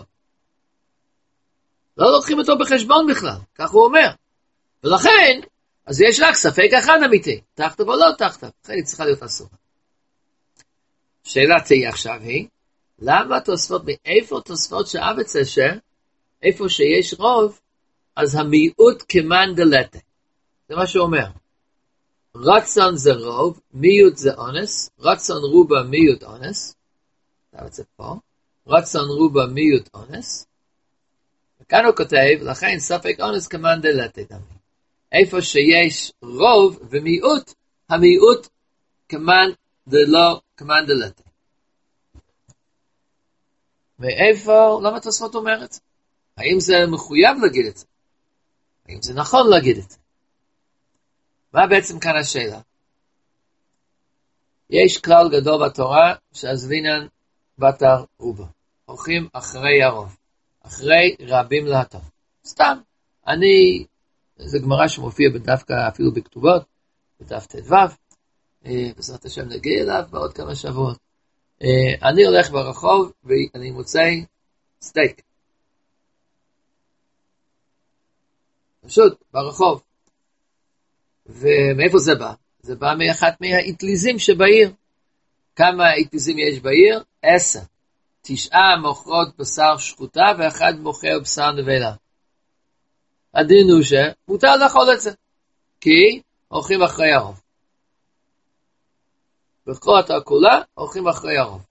לא לוקחים אותו בחשבון בכלל, כך הוא אומר. ולכן, אז יש רק ספק אחד אמיתי, תחתיו או לא תחתיו, לכן היא צריכה להיות אסורה. שאלה תהיה עכשיו היא, למה תוספות, מאיפה תוספות שאב את זה שאיפה שיש רוב, אז המיעוט כמן דלתה. זה מה שהוא אומר. רצון זה רוב, מיעוט זה אונס, רצון רובה מיעוט אונס, זה פה, רצון רובה מיעוט אונס, וכאן הוא כותב, לכן ספק אונס כמן דלתה דמי. איפה שיש רוב ומיעוט, המיעוט כמן דלא, כמן דלתה. מאיפה, למה תוספות אומר את זה? האם זה מחויב להגיד את זה? האם זה נכון להגיד את זה? מה בעצם כאן השאלה? יש כלל גדול בתורה שעזבינן בתר רובה. הולכים אחרי הרוב. אחרי רבים להטוב. סתם. אני, זו גמרא שמופיע בדווקא אפילו בכתובות, בדף תדו, בעזרת השם נגיע אליו בעוד כמה שבועות. אני הולך ברחוב ואני מוצא סטייק. פשוט, ברחוב. ומאיפה זה בא? זה בא מאחת מהאטליזים שבעיר. כמה אטליזים יש בעיר? עשר. תשעה מוכרות בשר שחוטה ואחד מוכר בשר נבלה. הדין הוא שמותר לאכול את זה. כי הולכים אחרי הרוב. בכל התורה כולה הולכים אחרי הרוב.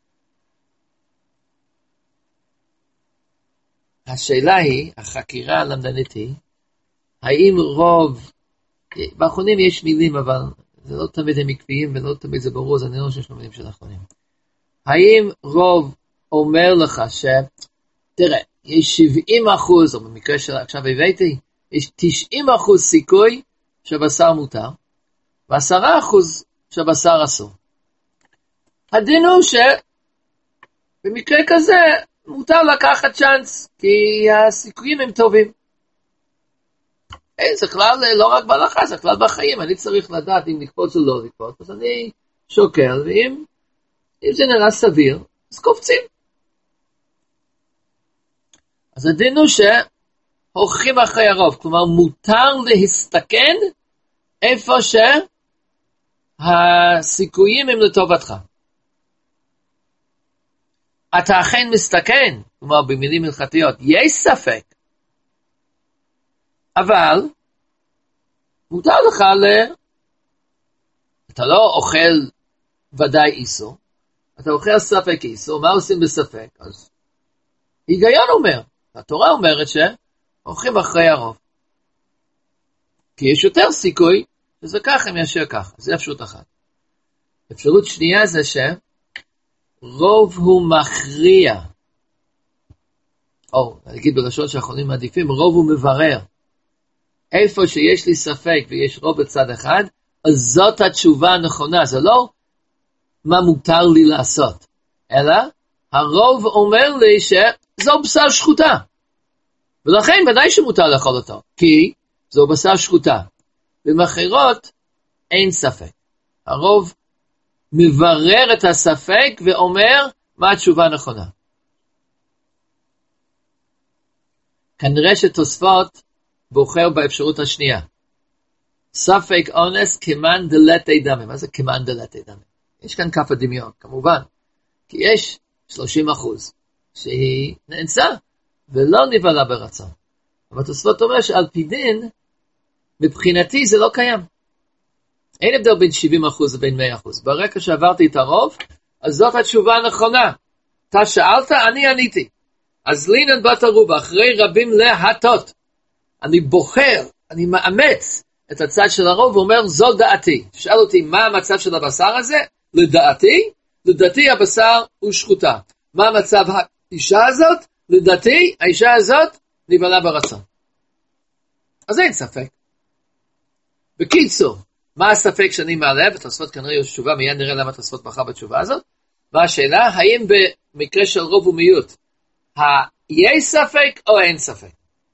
השאלה היא, החקירה הלמדנית היא, האם רוב, באחרונים יש מילים, אבל זה לא תמיד הם עקביים ולא תמיד זה ברור, אז אני לא חושב שיש מילים של האחרונים. האם רוב אומר לך ש, תראה, יש שבעים אחוז, או במקרה שעכשיו הבאתי, יש תשעים אחוז סיכוי שבשר מותר, ועשרה אחוז שבשר אסור. הדין הוא שבמקרה כזה מותר לקחת צ'אנס, כי הסיכויים הם טובים. אין, זה כלל לא רק בהלכה, זה כלל בחיים. אני צריך לדעת אם לקפוץ או לא לקפוץ, אז אני שוקל, ואם אם זה נראה סביר, אז קופצים. אז הדין הוא שהולכים אחרי הרוב, כלומר מותר להסתכן איפה שהסיכויים הם לטובתך. אתה אכן מסתכן, כלומר במילים הלכתיות, יש ספק, אבל מותר לך ל... אתה לא אוכל ודאי איסור, אתה אוכל ספק איסור, מה עושים בספק? אז היגיון אומר, התורה אומרת שהולכים אחרי הרוב. כי יש יותר סיכוי, שזה ככה אם ישיר ככה, זה אפשרות אחת. אפשרות שנייה זה שרוב הוא מכריע, או נגיד בלשון שהאחרונים מעדיפים, רוב הוא מברר. איפה שיש לי ספק ויש רוב בצד אחד, אז זאת התשובה הנכונה. זה לא מה מותר לי לעשות, אלא הרוב אומר לי שזו בשר שחוטה, ולכן ודאי שמותר לאכול אותו, כי זו בשר שחוטה. במחירות אין ספק. הרוב מברר את הספק ואומר מה התשובה הנכונה. כנראה שתוספות בוחר באפשרות השנייה. ספק אונס כמן דלתי דמי. מה זה כמן דלתי דמי? יש כאן כף הדמיון, כמובן. כי יש שלושים אחוז שהיא נאנסה ולא נבלה ברצון. אבל תוספות אומר שעל פי דין, מבחינתי זה לא קיים. אין הבדל בין שבעים אחוז לבין מאה אחוז. ברקע שעברתי את הרוב, אז זאת התשובה הנכונה. אתה שאלת, אני עניתי. אז לינן בת ערובה, אחרי רבים להטות, אני בוחר, אני מאמץ את הצד של הרוב, ואומר, זו דעתי. שאל אותי, מה המצב של הבשר הזה? לדעתי, לדעתי הבשר הוא שחוטה. מה המצב האישה הזאת? לדעתי, האישה הזאת נבלה ברצון. אז אין ספק. בקיצור, מה הספק שאני מעלה? ותוספות כנראה יש תשובה, מיד נראה למה תוספות בחר בתשובה הזאת. מה השאלה? האם במקרה של רוב ומיעוט, יש ספק או אין ספק?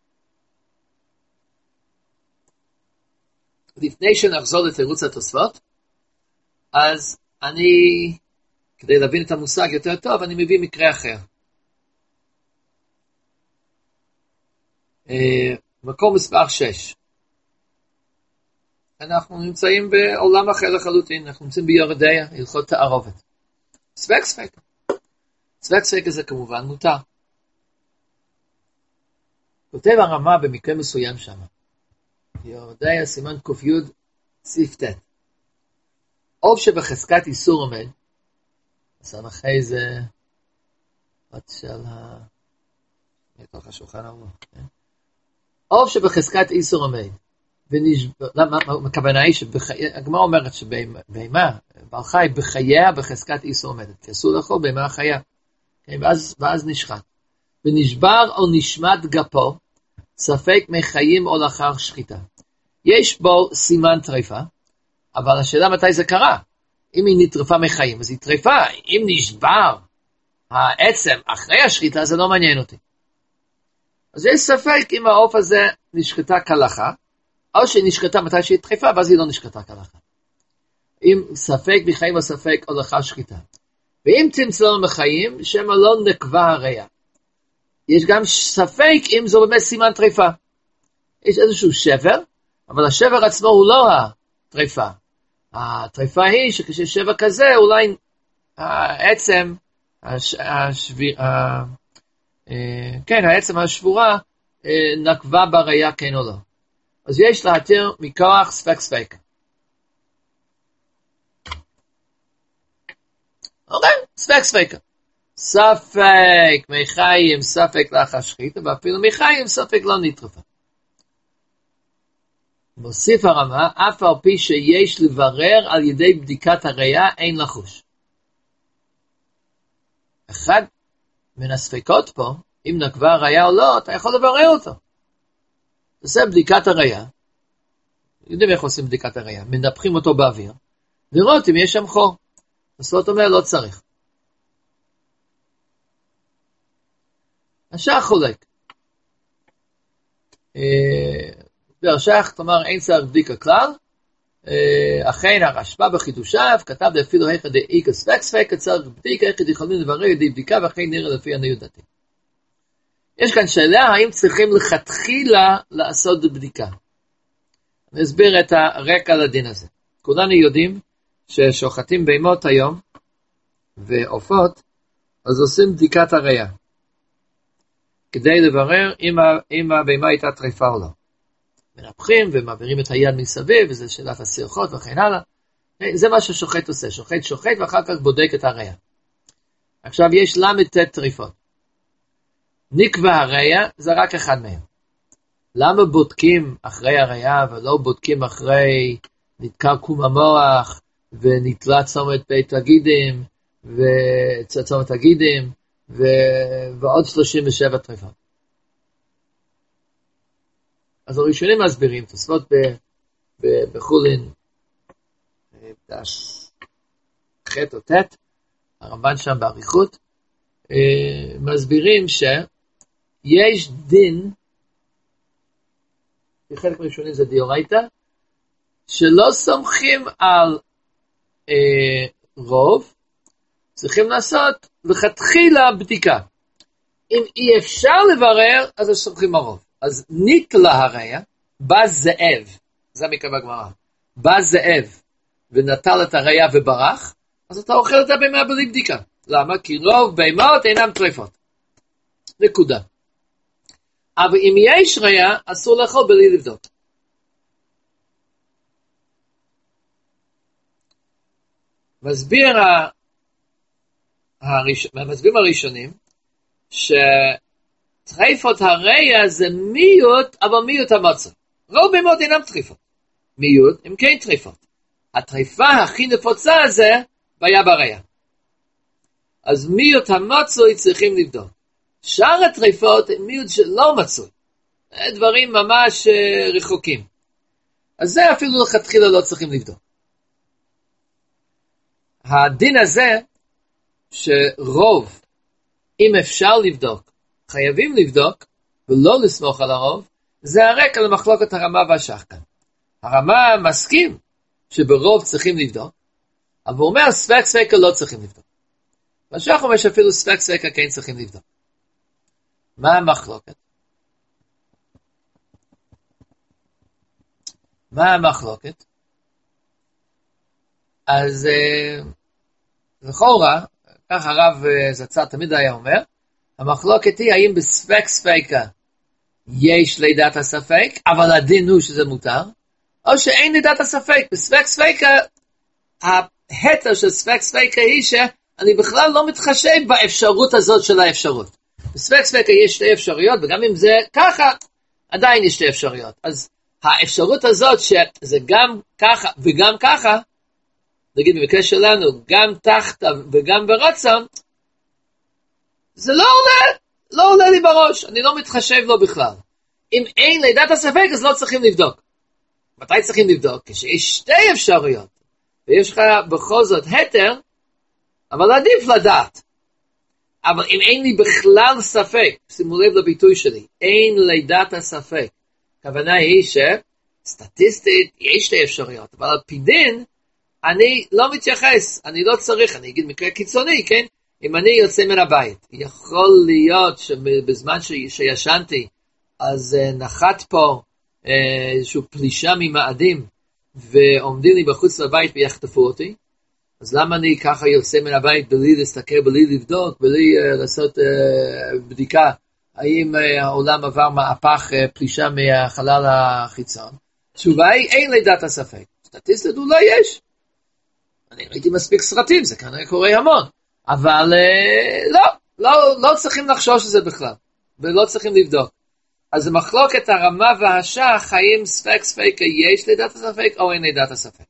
לפני שנחזור לתירוץ התוספות, אז אני, כדי להבין את המושג יותר טוב, אני מביא מקרה אחר. מקום מספר שש. אנחנו נמצאים בעולם אחר לחלוטין, אנחנו נמצאים ביורדיה, הלכות תערובת. ספק ספק. ספק ספק הזה כמובן מותר. כותב הרמה במקרה מסוים שם. יורדיה סימן קוף-יוד סעיף ט'. עוף שבחזקת איסור עומד, עשה אחרי זה, בת של ה... מתוך השולחן ערוך, כן? עוף שבחזקת איסור עומד, ונשבר, למה, הכוונה היא שבחייה, הגמרא אומרת שבהמה, בעל חי בחייה בחזקת איסור עומדת, כי אסור לאכול בהמה החיה, כן? ואז, ואז נשחט. ונשבר או נשמט גפו, ספק מחיים או לאחר שחיטה. יש בו סימן טריפה, אבל השאלה מתי זה קרה. אם היא נטרפה מחיים, אז היא טריפה. אם נשבר העצם אחרי השחיטה, זה לא מעניין אותי. אז יש ספק אם העוף הזה נשחטה כהלכה, או שהיא נשחטה מתי שהיא טריפה, ואז היא לא נשחטה כהלכה. אם ספק מחיים או ספק או לאחר שחיטה. ואם תמצאו מחיים, שמה לא נקבה הריאה. יש גם ספק אם זו באמת סימן טריפה. יש איזשהו שבר, אבל השבר עצמו הוא לא הטריפה. הטריפה היא שכשיש שבר כזה, אולי העצם, הש, השביר, ה, כן, העצם השבורה נקבה בראייה כן או לא. אז יש להתיר מכוח ספק ספק. אוקיי, ספק ספק. ספק מחיים, ספק לאחר שחיטה, ואפילו מחיים ספק לא נטרפה. מוסיף הרמה, אף על פי שיש לברר על ידי בדיקת הראייה, אין לחוש. אחד מן הספקות פה, אם נקבה הראייה או לא, אתה יכול לברר אותו. תעשה בדיקת הראייה, יודעים איך עושים בדיקת הראייה, מנפחים אותו באוויר, לראות אם יש שם חור. הסוד אומר, לא צריך. השח חולק. והשח, כלומר, אין צריך בדיקה כלל, אכן הרשב"א בחידושיו, כתב אפילו היכא דאיכא ספק ספק, צריך בדיקה, היכא דיכולים לברר ידי בדיקה, ואכן נראה לפי עניות דעתי. יש כאן שאלה, האם צריכים לכתחילה לעשות בדיקה? אני אסביר את הרקע לדין הזה. כולנו יודעים ששוחטים בהמות היום, ועופות, אז עושים בדיקת הראייה. כדי לברר אם, ה, אם הבהמה הייתה טריפה או לא. מנפחים ומעבירים את היד מסביב, וזה שאלת הסירחות וכן הלאה. זה מה ששוחט עושה, שוחט שוחט ואחר כך בודק את הראייה. עכשיו יש למד ת' טריפות. נקבה הראייה זה רק אחד מהם. למה בודקים אחרי הראייה ולא בודקים אחרי נתקע קום המוח ונתלה צומת בית הגידים וצומת הגידים ו... ועוד שלושים ושבע טריפות. אז הראשונים מסבירים, תוספות ב... ב... בחולין, דש ח' או ת', הרמב"ן שם בעריכות, מסבירים שיש דין, בחלק ראשוני זה דיורייתא, שלא סומכים על אה, רוב, צריכים לעשות לכתחילה בדיקה. אם אי אפשר לברר, אז סומכים על רוב. אז נתלה הרע, בא זאב, זה מקרא בגמרא, בא זאב ונטל את הרע וברח, אז אתה אוכל את הבהמה בלי בדיקה. למה? כי רוב בהמות אינם טרפות. נקודה. אבל אם יש רע, אסור לאכול בלי לבדוק. מסביר המסבירים הראשונים, שטרפות הרע זה מיעוט, אבל מיעוט המצה. רוב בהמות אינם טרפות. מיעוט הם כן טרפות. הטרפה הכי נפוצה זה בעיה ברע. אז מיעוט המצוי צריכים לבדוק. שאר הטרפות הם מיעוט שלא מצוי. דברים ממש רחוקים. אז זה אפילו לכתחילה לא צריכים לבדוק. הדין הזה, שרוב, אם אפשר לבדוק, חייבים לבדוק, ולא לסמוך על הרוב, זה הרקע למחלוקת הרמה והשח כאן. הרמה מסכים שברוב צריכים לבדוק, אבל הוא אומר ספק ספקה לא צריכים לבדוק. והשח אומר שאפילו ספק ספקה כן צריכים לבדוק. מה המחלוקת? מה המחלוקת? אז לכאורה, כך הרב זצ"ל תמיד היה אומר, המחלוקת היא האם בספק ספקה יש לידת הספק, אבל הדין הוא שזה מותר, או שאין לידת הספק. בספק ספקה, ההתר של ספק ספקה היא שאני בכלל לא מתחשב באפשרות הזאת של האפשרות. בספק ספקה יש שתי אפשרויות, וגם אם זה ככה, עדיין יש שתי אפשרויות. אז האפשרות הזאת שזה גם ככה וגם ככה, נגיד במקרה שלנו, גם תחת וגם ברצון, זה לא עולה, לא עולה לי בראש, אני לא מתחשב לו בכלל. אם אין לידת הספק, אז לא צריכים לבדוק. מתי צריכים לבדוק? כשיש שתי אפשרויות, ויש לך בכל זאת התר, אבל עדיף לדעת. אבל אם אין לי בכלל ספק, שימו לב לביטוי שלי, אין לידת הספק. הכוונה היא שסטטיסטית יש שתי אפשרויות, אבל על פי דין, אני לא מתייחס, אני לא צריך, אני אגיד מקרה קיצוני, כן? אם אני יוצא מן הבית, יכול להיות שבזמן שישנתי, אז נחת פה איזושהי פלישה ממאדים, ועומדים לי בחוץ לבית ויחטפו אותי, אז למה אני ככה יוצא מן הבית בלי להסתכל, בלי לבדוק, בלי uh, לעשות uh, בדיקה, האם uh, העולם עבר מהפך uh, פלישה מהחלל החיצון? תשובה היא, אין לידת הספק. סטטיסטית אולי יש. אני ראיתי מספיק סרטים, זה כנראה קורה המון. אבל uh, לא, לא, לא צריכים לחשוש את זה בכלל. ולא צריכים לבדוק. אז המחלוקת הרמה והשח, האם ספק ספק יש לידת הספק או אין לידת הספק.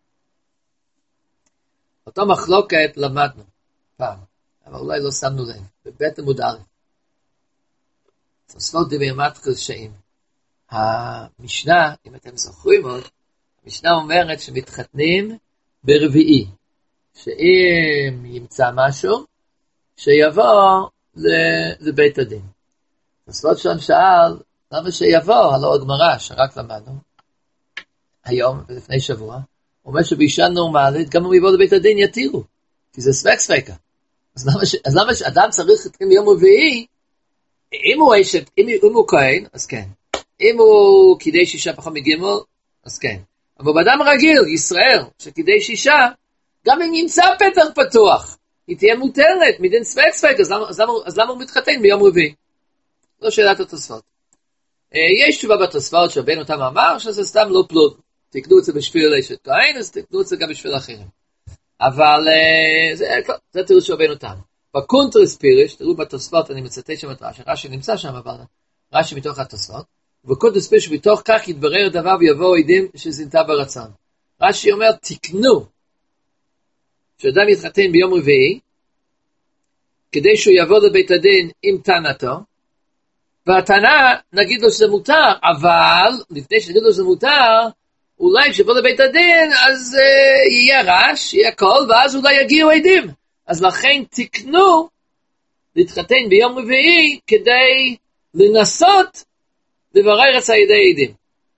אותו מחלוקת למדנו פעם, אבל אולי לא שמנו לב, בבית עמוד א'. תוספות דמימת קשיים. המשנה, אם אתם זוכרים עוד, המשנה אומרת שמתחתנים ברביעי, שאם ימצא משהו, שיבוא לבית הדין. תוספות שם שאל, למה שיבוא? הלא הגמרא, שרק למדנו, היום ולפני שבוע, אומר שבישן נורמלית, גם אם יבוא לבית הדין יתירו, כי זה ספק ספקה. אז למה, ש... אז למה שאדם צריך להתחיל מיום רביעי, אם הוא אשת, אם, אם הוא כהן, אז כן. אם הוא כדי שישה פחות מגימל, אז כן. אבל באדם רגיל, ישראל, שכדי שישה, גם אם ימצא פתח פתוח, היא תהיה מותרת, מדין ספק ספקה, אז למה, אז למה, אז למה הוא מתחתן ביום רביעי? זו שאלת התוספות. יש תשובה בתוספות שבין אותם אמר, שזה סתם לא פלוג. תקנו את זה בשביל אשת כהן, אז תקנו את זה גם בשביל אחרים. אבל זה, זה תראו שבין אותם. בקונטרס פירש, תראו בתוספות, אני מצטט שם את רש"י, רש"י נמצא שם, אבל רש"י מתוך התוספות, ובקונטרס פירש, מתוך כך יתברר דבר ויבואו עדים שזינתה ברצון. רש"י אומר, תקנו, שאדם יתחתן ביום רביעי, כדי שהוא יבוא לבית הדין עם טענתו, והטענה, נגיד לו שזה מותר, אבל לפני שנגיד לו שזה מותר, אולי כשבוא לבית הדין, אז uh, יהיה רעש, יהיה קול, ואז אולי יגיעו עדים. אז לכן תקנו להתחתן ביום רביעי, כדי לנסות לברר את הידי עדים.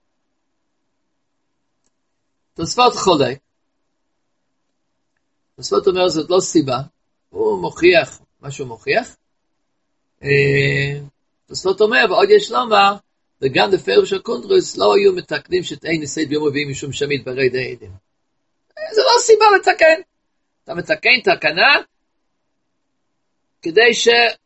תוספות חולק. תוספות אומר, זאת לא סיבה. הוא מוכיח מה שהוא מוכיח. תוספות אומר, ועוד יש לומר, וגם לפרש של קונטרוס לא היו מתקנים שתהי נישאת ביום רביעי משום שמית ברי ידי עדים. זה לא סיבה לתקן. אתה מתקן תקנה, כדי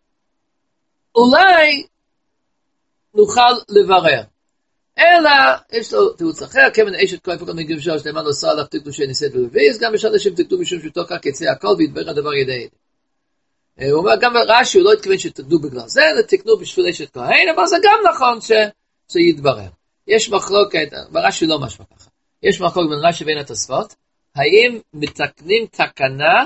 שאולי נוכל לברר. אלא, יש לו תירוץ אחר, כיוון אשת כהן פקוד מגיב שלוש, נאמן לא עשה עליו תקנו שנישאת ברביעי, אז גם בשעת השם תקנו משום שתוקע כצא הכל, והתברר הדבר ידי עדים. הוא אומר, גם רש"י, הוא לא התכוון שתקנו בגלל זה, אלא תקנו בשביל אשת כהן, אבל זה גם נכון ש... שיתברר. יש מחלוקת, ברש"י לא משמע ככה, יש מחלוקת בין רש"י ובין התוספות, האם מתקנים תקנה,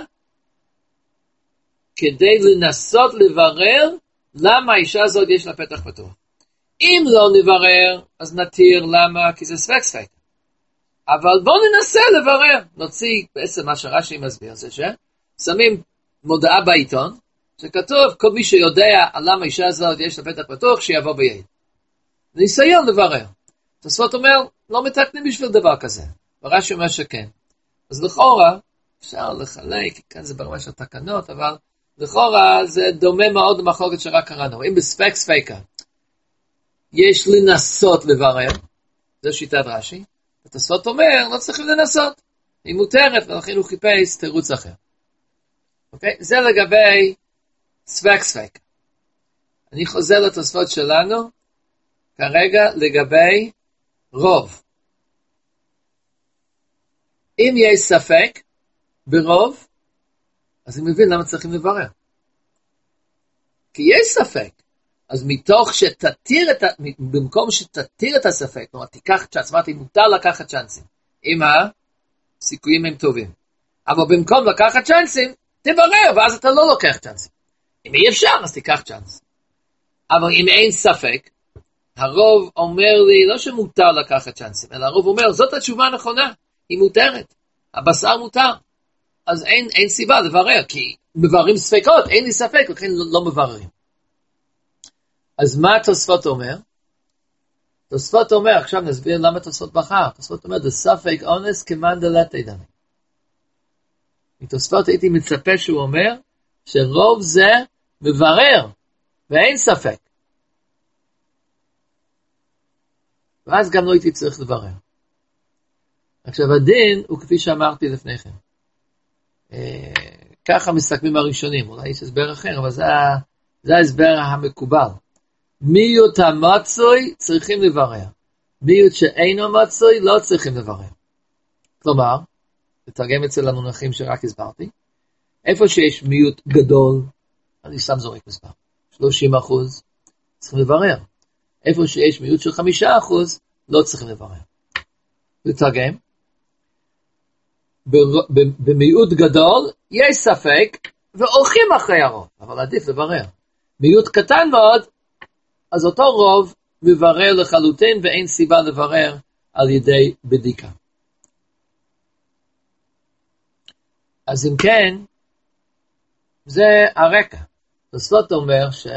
כדי לנסות לברר, למה האישה הזאת יש לה פתח פתוח. אם לא נברר, אז נתיר למה, כי זה ספק ספק. אבל בואו ננסה לברר. נוציא בעצם מה שרש"י מסביר, זה ששמים מודעה בעיתון, שכתוב, כל מי שיודע על למה האישה הזאת יש לה פתח פתוח, שיבוא ביעד. ניסיון לברר. תוספות אומר, לא מתקנים בשביל דבר כזה. ורש"י אומר שכן. אז לכאורה, אפשר לחלק, כאן זה ברמה של התקנות, אבל לכאורה זה דומה מאוד למחלוקת שרק קראנו. אם בספק ספקה, יש לנסות לברר, זו שיטת רש"י, התוספות אומר, לא צריכים לנסות, היא מותרת, ולכן הוא חיפש תירוץ אחר. אוקיי? זה לגבי ספק ספק. אני חוזר לתוספות שלנו, כרגע לגבי רוב. אם יש ספק ברוב, אז אני מבין למה צריכים לברר. כי יש ספק. אז מתוך שתתיר את, במקום שתתיר את הספק, כלומר, תיקח צ'אנס, אמרתי, מותר לקחת צ'אנסים, אם הסיכויים הם טובים. אבל במקום לקחת צ'אנסים, תברר, ואז אתה לא לוקח צ'אנסים. אם אי אפשר, אז תיקח צ'אנס. אבל אם אין ספק, הרוב אומר לי, לא שמותר לקחת צ'אנסים, אלא הרוב אומר, זאת התשובה הנכונה, היא מותרת, הבשר מותר. אז אין, אין סיבה לברר, כי מבררים ספקות, אין לי ספק, לכן לא, לא מבררים. אז מה התוספות אומר? תוספות אומר, עכשיו נסביר למה תוספות בחר. תוספות אומר, the ספק אונס כמאן דלתי דמי. מתוספות הייתי מצפה שהוא אומר, שרוב זה מברר, ואין ספק. ואז גם לא הייתי צריך לברר. עכשיו הדין הוא כפי שאמרתי לפני כן. אה, ככה מסתכלים הראשונים, אולי יש הסבר אחר, אבל זה, זה ההסבר המקובל. מיעוט המצוי צריכים לברר. מיעוט שאינו מצוי לא צריכים לברר. כלומר, לתרגם אצל המונחים שרק הסברתי, איפה שיש מיעוט גדול, אני שם זורק מספר, שלושים אחוז, צריכים לברר. איפה שיש מיעוט של חמישה אחוז, לא צריכים לברר. לתרגם, במיעוט גדול, יש ספק, והולכים אחרי הרוב, אבל עדיף לברר. מיעוט קטן מאוד, אז אותו רוב מברר לחלוטין, ואין סיבה לברר על ידי בדיקה. אז אם כן, זה הרקע. תוספות אומר ש...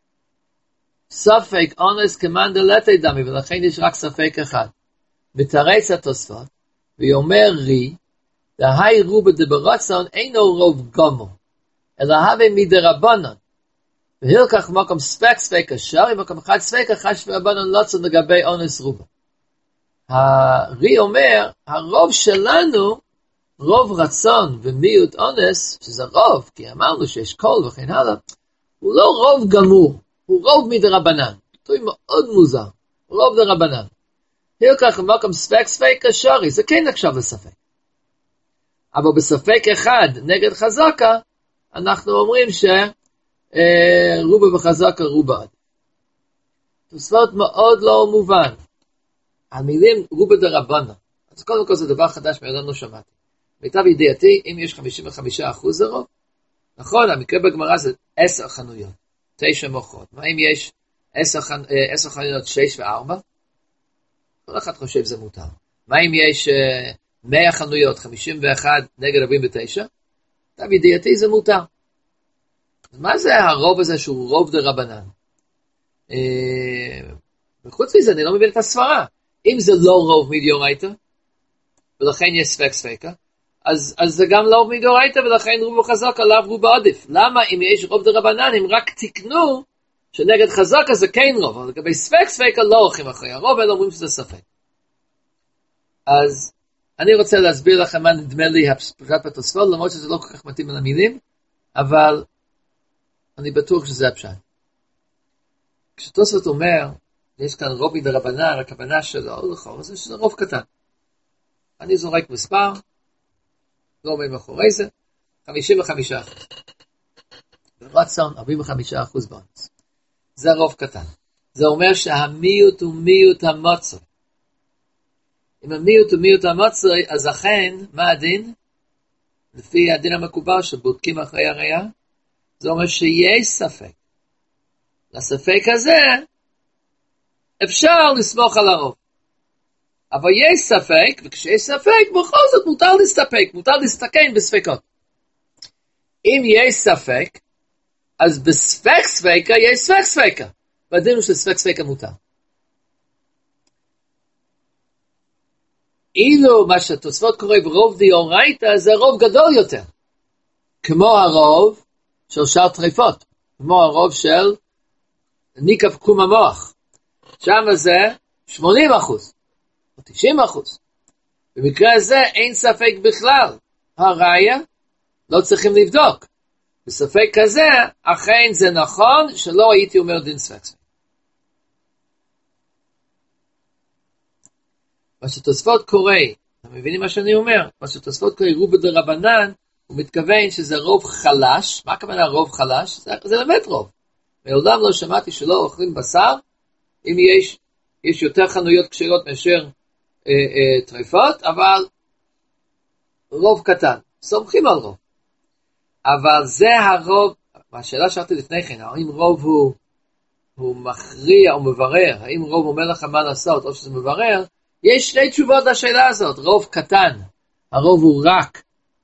ספק אונס כמאן דלתי דמי, ולכן יש רק ספק אחד. מתרץ התוספות, ויאמר רי, דהי רובה דברצון אינו רוב גמו, אלא הווה מדרבנן. והילקח מקום ספק ספק השאר, ומקום אחד ספק אחד שרבנן לא צון לגבי אונס רובה. הרי אומר, הרוב שלנו, רוב רצון ומיעוט אונס, שזה רוב, כי אמרנו שיש קול וכן הלאה, הוא לא רוב גמור, הוא רוב מדרבנן. תוי מאוד מוזר, רוב דרבנן. הילקח מקום ספק ספק השאר, זה כן נחשב לספק. אבל בספק אחד נגד חזקה, אנחנו אומרים ש... רובה וחזקה רובה. תוספות מאוד לא מובן. המילים רובה דרבנן. אז קודם כל זה דבר חדש, מעולם לא שמעתי. מיטב ידיעתי, אם יש חמישים וחמישה אחוז זה רוב, נכון, המקרה בגמרא זה עשר חנויות, תשע מוכרות. מה אם יש עשר חנויות, שש וארבע? כל אחד חושב זה מותר. מה אם יש uh, מאה חנויות, חמישים ואחת נגד ארבעים ותשע? טוב, ידיעתי זה מותר. מה זה הרוב הזה שהוא רוב דה רבנן? Uh, וחוץ מזה אני לא מבין את הסברה. אם זה לא רוב מדאורייתא, ולכן יש ספק ספקה, אז, אז זה גם לא רוב מדאורייתא, ולכן רוב חזקה לאו רוב עדיף. למה אם יש רוב דה רבנן, הם רק תקנו שנגד חזקה זה כן רוב, אבל לגבי ספק ספקה לא הולכים אחרי הרוב, אלא אומרים שזה ספק. אז אני רוצה להסביר לכם מה נדמה לי הפשט בתוספות, למרות שזה לא כל כך מתאים על המילים, אבל אני בטוח שזה הפשט. כשתוספות אומר, יש כאן רוב מדרבנן, הכוונה שלו, לכאורה, זה שזה רוב קטן. אני זורק מספר, לא עומד מאחורי זה, חמישים וחמישה אחוז. ברצון, ארבעים וחמישה אחוז בונוס. זה רוב קטן. זה אומר שהמיעוט הוא מיעוט המוצא. אם המיעוט הוא מיעוט המוצא, אז אכן, מה הדין? לפי הדין המקובל שבודקים אחרי הראייה, זה אומר שיש ספק. לספק הזה, אפשר לסמוך על הרוב. אבל יש ספק, וכשיש ספק, בכל זאת מותר להסתפק, מותר להסתכן בספקות. אם יש ספק, אז בספק ספקה יש ספק ספקה. והדין הוא שספק ספקה מותר. אילו מה שהתוספות קורא ברוב דאורייתא, זה רוב גדול יותר. כמו הרוב של שאר טרפות. כמו הרוב של ניקב קום המוח. שם זה שמונים אחוז. או תשעים אחוז. במקרה הזה אין ספק בכלל. הראיה לא צריכים לבדוק. בספק כזה, אכן זה נכון שלא הייתי אומר דין ספק ספק. מה שתוספות קורא, אתם מבינים מה שאני אומר? מה שתוספות קורא רובה דרבנן, הוא מתכוון שזה רוב חלש. מה הכוונה רוב חלש? זה, זה באמת רוב. מעולם לא שמעתי שלא אוכלים בשר, אם יש, יש יותר חנויות כשרות מאשר אה, אה, טרפות, אבל רוב קטן. סומכים על רוב. אבל זה הרוב, השאלה שאלתי לפני כן, האם רוב הוא, הוא מכריע או מברר, האם רוב אומר לך מה לעשות או שזה מברר, יש שתי תשובות לשאלה הזאת. רוב קטן, הרוב הוא רק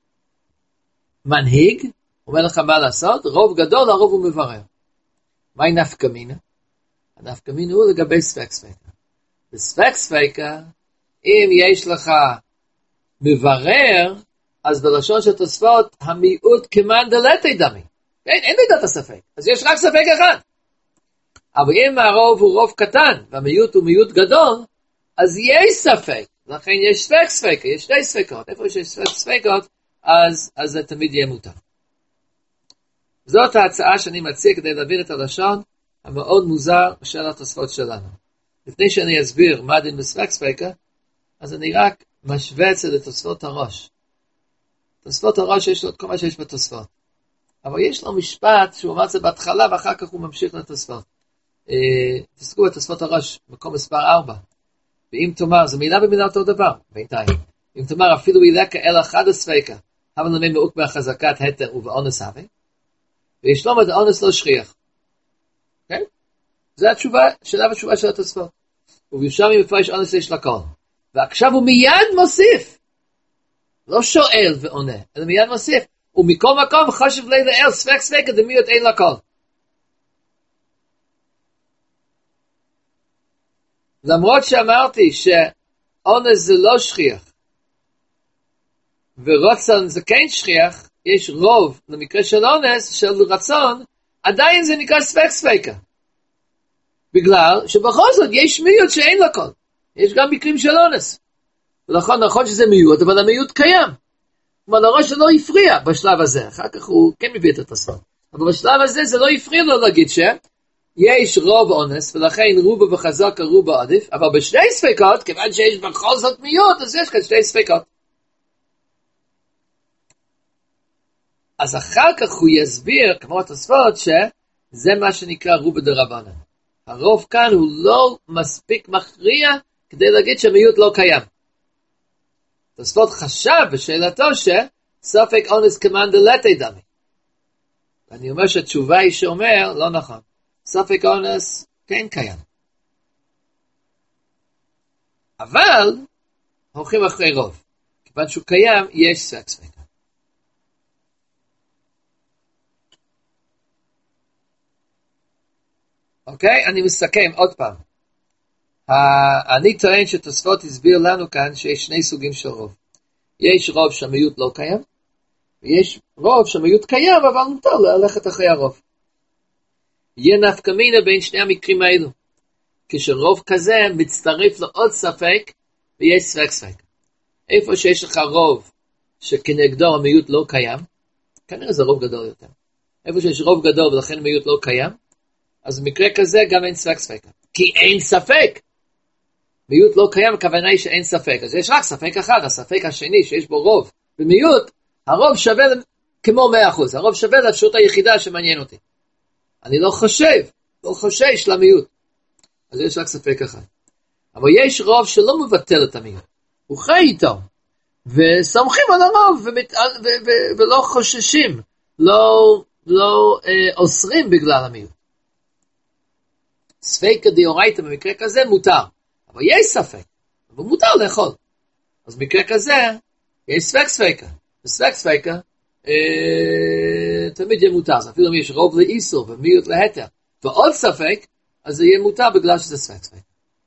מנהיג, אומר לך מה לעשות, רוב גדול, הרוב הוא מברר. מהי נפקא מינה? הנפקא מינה הוא לגבי ספק ספקה. בספק ספקה, אם יש לך מברר, אז בלשון של תוספות, המיעוט כמאן דלתי דמי. אין, אין מידת הספק. אז יש רק ספק אחד. אבל אם הרוב הוא רוב קטן, והמיעוט הוא מיעוט גדול, אז יש ספק. לכן יש ספק ספקה, יש שתי ספקות. איפה שיש ספק ספקות, אז, אז זה תמיד יהיה מותר. זאת ההצעה שאני מציע כדי להבין את הלשון המאוד מוזר של התוספות שלנו. לפני שאני אסביר מה דין בספק ספקה, אז אני רק משווה את זה לתוספות הראש. תוספות הראש יש לו את כל מה שיש בתוספות. אבל יש לו משפט שהוא אמר את זה בהתחלה ואחר כך הוא ממשיך לתוספות. אה, תסתכלו בתוספות הראש, מקום מספר ארבע. ואם תאמר, זו מילה במילה אותו דבר, בינתיים. אם תאמר אפילו ילקה אל אחד הספקה, אבל נמי מעוק מהחזקת היתר ובאונס הווה, וישלום את האונס לא שכיח. כן? זו התשובה, שאלה והתשובה של התוספות. ובירושלמי מפרש אונס יש לכל. ועכשיו הוא מיד מוסיף. לא שואל ועונה, אלא מיד מוסיף. ומכל מקום חשב לי לאל ספק ספקה דמיות אין לכל. למרות שאמרתי שאונס זה לא שכיח, ורצון זה כן שכיח, יש רוב למקרה של אונס, של רצון, עדיין זה נקרא ספק ספקה. בגלל שבכל זאת יש מיעוט שאין לכל. יש גם מקרים של אונס. ולכן נכון שזה מיעוט, אבל המיעוט קיים. כלומר, הראש שלא הפריע בשלב הזה. אחר כך הוא כן מביא את התוספות. אבל בשלב הזה זה לא הפריע לו להגיד שיש רוב אונס, ולכן רובה וחזקה רובה עדיף, אבל בשני ספקות, כיוון שיש בכל זאת מיעוט, אז יש כאן שני ספקות. אז אחר כך הוא יסביר, כמו התוספות, שזה מה שנקרא רובה דרבנן. הרוב כאן הוא לא מספיק מכריע, כדי להגיד שהמיעוט לא קיים. תוספות חשב בשאלתו שספק אונס כמאן דלתי דמי. ואני אומר שהתשובה היא שאומר, לא נכון. ספק אונס כן קיים. אבל, הולכים אחרי רוב. כיוון שהוא קיים, יש ספק ספקה. אוקיי? אני מסכם עוד פעם. אני טוען שתוספות הסביר לנו כאן שיש שני סוגים של רוב. יש רוב שהמיעוט לא קיים, ויש רוב שהמיעוט קיים, אבל מותר ללכת אחרי הרוב. יהיה נפקא מינה בין שני המקרים האלו. כשרוב כזה מצטרף לעוד ספק, ויש ספק ספק. איפה שיש לך רוב שכנגדו המיעוט לא קיים, כנראה זה רוב גדול יותר. איפה שיש רוב גדול ולכן המיעוט לא קיים, אז במקרה כזה גם אין ספק ספק. כי אין ספק. מיעוט לא קיים, הכוונה היא שאין ספק. אז יש רק ספק אחד, הספק השני שיש בו רוב במיעוט, הרוב שווה כמו מאה אחוז. הרוב שווה לאפשרות היחידה שמעניין אותי. אני לא חושב, לא חושש למיעוט. אז יש רק ספק אחד. אבל יש רוב שלא מבטל את המיעוט. הוא חי איתו. וסומכים על הרוב ומת... ו... ו... ולא חוששים. לא, לא אה, אוסרים בגלל המיעוט. ספקא דאורייתא במקרה כזה מותר. אבל יש ספק. אבל מותר לאכול. אז במקרה כזה יש ספק ספקא. וספק ספקא אה, תמיד יהיה מותר. אז אפילו אם יש רוב לאיסור ומיעוט להתר. ועוד ספק, אז זה יהיה מותר בגלל שזה ספק ספקא.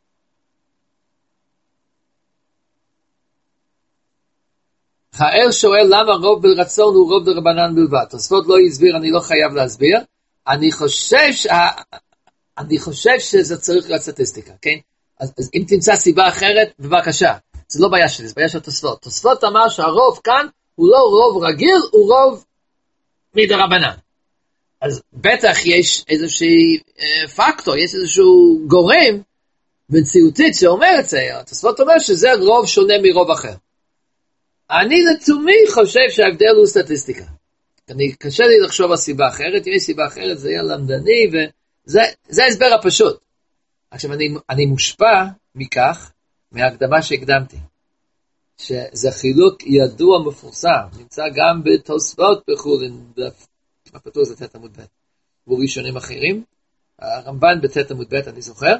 האל שואל למה רוב ברצון הוא רוב דרבנן בלבד. תוספות לא יסביר, אני לא חייב להסביר. אני חושב ש... אני חושב שזה צריך להיות סטטיסטיקה, כן? אז, אז אם תמצא סיבה אחרת, בבקשה. זה לא בעיה שלי, זה בעיה של תוספות. תוספות אמר שהרוב כאן הוא לא רוב רגיל, הוא רוב מדרבנן. אז בטח יש איזשהו אה, פקטור, יש איזשהו גורם מציאותית שאומר את זה. תוספות אומר שזה רוב שונה מרוב אחר. אני לתומי חושב שההבדל הוא סטטיסטיקה. אני קשה לי לחשוב על סיבה אחרת, אם יש סיבה אחרת זה יהיה למדני, וזה זה ההסבר הפשוט. עכשיו אני, אני מושפע מכך, מההקדמה שהקדמתי, שזה חילוק ידוע מפורסם, נמצא גם בתוספות בחולין, בפתור זה תת עמוד ב' וראשונים אחרים, הרמב"ן בתת עמוד ב' אני זוכר,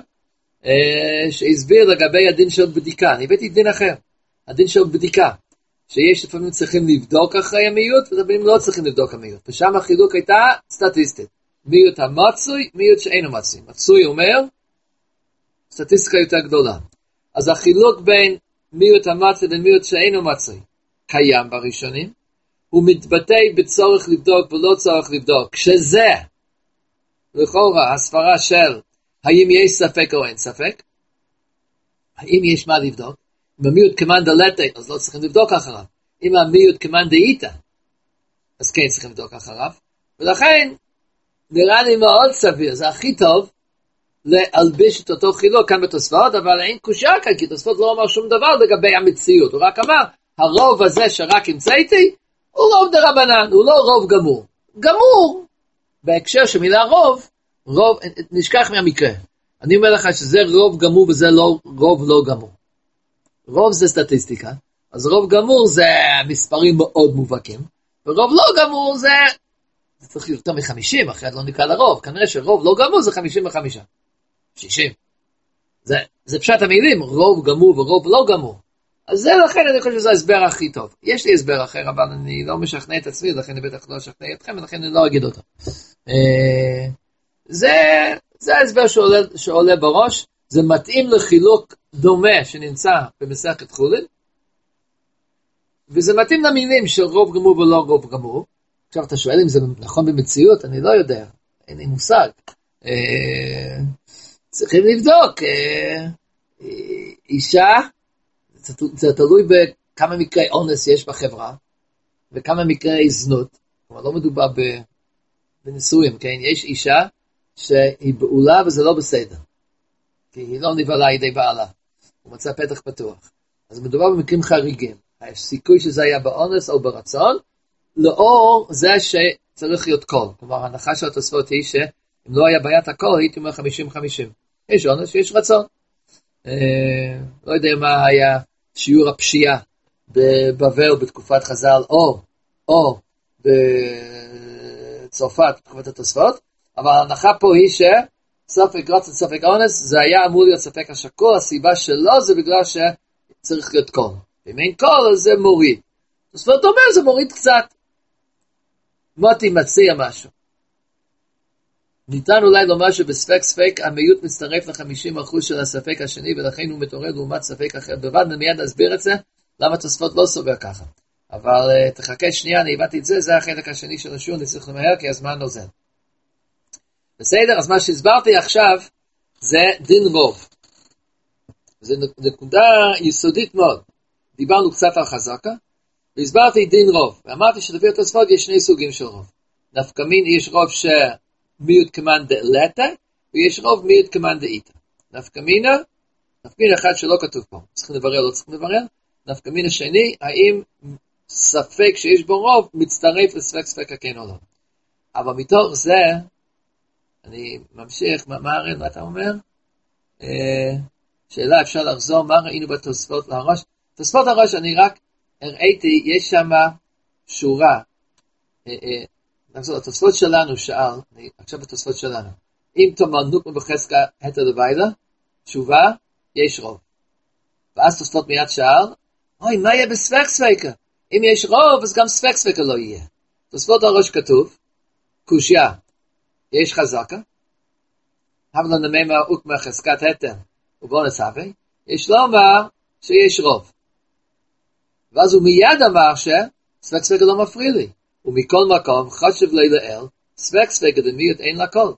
שהסביר לגבי הדין של בדיקה, אני הבאתי דין אחר, הדין של בדיקה, שיש לפעמים צריכים לבדוק אחרי המיעוט, ולפעמים לא צריכים לבדוק המיעוט. ושם החילוק הייתה סטטיסטית. מיעוט המצוי, מיעוט שאינו מצוי. מצוי אומר, סטטיסטיקה יותר גדולה. אז החילוק בין מיעוט המצוי ומיעוט שאינו מצוי, קיים בראשונים, הוא מתבטא בצורך לבדוק ולא צורך לבדוק. כשזה, לכאורה, הספרה של, האם יש ספק או אין ספק? האם יש מה לבדוק? אם המיעוט כמאן דלתא, אז לא צריכים לבדוק אחריו. אם המיעוט כמאן דאיתא, אז כן צריכים לבדוק אחריו. ולכן, נראה לי מאוד סביר, זה הכי טוב, להלביש את אותו חילוק כאן בתוספות, אבל אין קושיה כאן, כי תוספות לא אומר שום דבר לגבי המציאות. הוא רק אמר, הרוב הזה שרק המצאתי, הוא רוב דרבנן, הוא לא רוב גמור. גמור, בהקשר שמילה רוב, רוב, נשכח מהמקרה. אני אומר לך שזה רוב גמור וזה לא, רוב לא גמור. רוב זה סטטיסטיקה, אז רוב גמור זה מספרים מאוד מובהקים, ורוב לא גמור זה, זה צריך להיות יותר מ-חמישים, אחרת לא נקרא לרוב, כנראה שרוב לא גמור זה חמישים וחמש, שישים. זה, זה פשט המילים, רוב גמור ורוב לא גמור. אז זה לכן אני חושב שזה ההסבר הכי טוב. יש לי הסבר אחר, אבל אני לא משכנע את עצמי, לכן אני בטח לא משכנע אתכם, ולכן אני לא אגיד אותו. זה, זה ההסבר שעולה, שעולה בראש, זה מתאים לחילוק דומה שנמצא במסכת חולין, וזה מתאים למילים של רוב גמור ולא רוב גמור. עכשיו אתה שואל אם זה נכון במציאות, אני לא יודע, אין לי מושג. אה, צריכים לבדוק, אה, אישה, זה, זה תלוי בכמה מקרי אונס יש בחברה, וכמה מקרי זנות, כלומר לא מדובר בנישואים, כן? יש אישה שהיא בעולה וזה לא בסדר. כי היא לא נבעלה על ידי בעלה, הוא מצא פתח פתוח. אז מדובר במקרים חריגים. יש סיכוי שזה היה באונס או ברצון, לאור זה שצריך להיות קול. כלומר, ההנחה של התוספות היא שאם לא היה בעיית הקול, הייתי אומר חמישים חמישים. יש אונס ויש רצון. אה, לא יודע מה היה שיעור הפשיעה בבבל בתקופת חז"ל, או, או בצרפת בתקופת התוספות, אבל ההנחה פה היא ש... ספק רצון, ספק אונס, זה היה אמור להיות ספק השקול, הסיבה שלו זה בגלל צריך להיות קול. אם אין קול, אז זה מוריד. תוספות אומר, זה מוריד קצת. מוטי מציע משהו. ניתן אולי לומר שבספק ספק, המיעוט מצטרף ל-חמישים אחוז של הספק השני, ולכן הוא מתעורר לעומת ספק אחר בלבד, ומיד נסביר את זה, למה תוספות לא סובר ככה. אבל uh, תחכה שנייה, אני הבאתי את זה, זה החלק השני של השיעור, אני צריך למהר, כי הזמן נוזל. בסדר, אז מה שהסברתי עכשיו, זה דין רוב. זו נקודה יסודית מאוד. דיברנו קצת על חזקה, והסברתי דין רוב. ואמרתי שלפי התוספות יש שני סוגים של רוב. נפקא מין יש רוב שמיעוט כמאן דלתא, ויש רוב מיעוט כמאן דאיתא. נפקא מינה, נפקא מינה אחד שלא כתוב פה. צריכים לברר, לא צריכים לברר. נפקא מינה שני, האם ספק שיש בו רוב מצטרף לספק ספק הכן או לא. אבל מתוך זה, אני ממשיך, מה, מה הרי, מה אתה אומר? אה, שאלה, אפשר לחזור, מה ראינו בתוספות לראש? תוספות לראש, אני רק הראיתי, יש שם שורה, אה, אה, נחזור, התוספות שלנו שאל, אני, עכשיו בתוספות שלנו, אם תאמר נוקמה בחזקה התר דביילה, תשובה, יש רוב. ואז תוספות מיד שאל, אוי, מה יהיה בספק ספקה? אם יש רוב, אז גם ספק ספקה לא יהיה. תוספות לראש כתוב, קושיה, יש חזקה, אבל נממה הוקמה חזקת התר, ובוא נספי, יש לומר שיש רוב. ואז הוא מיד אמר שספק ספקה לא מפריע לי. ומכל מקום חשב לי לאל, ספק ספקה דמיעוט אין לכל.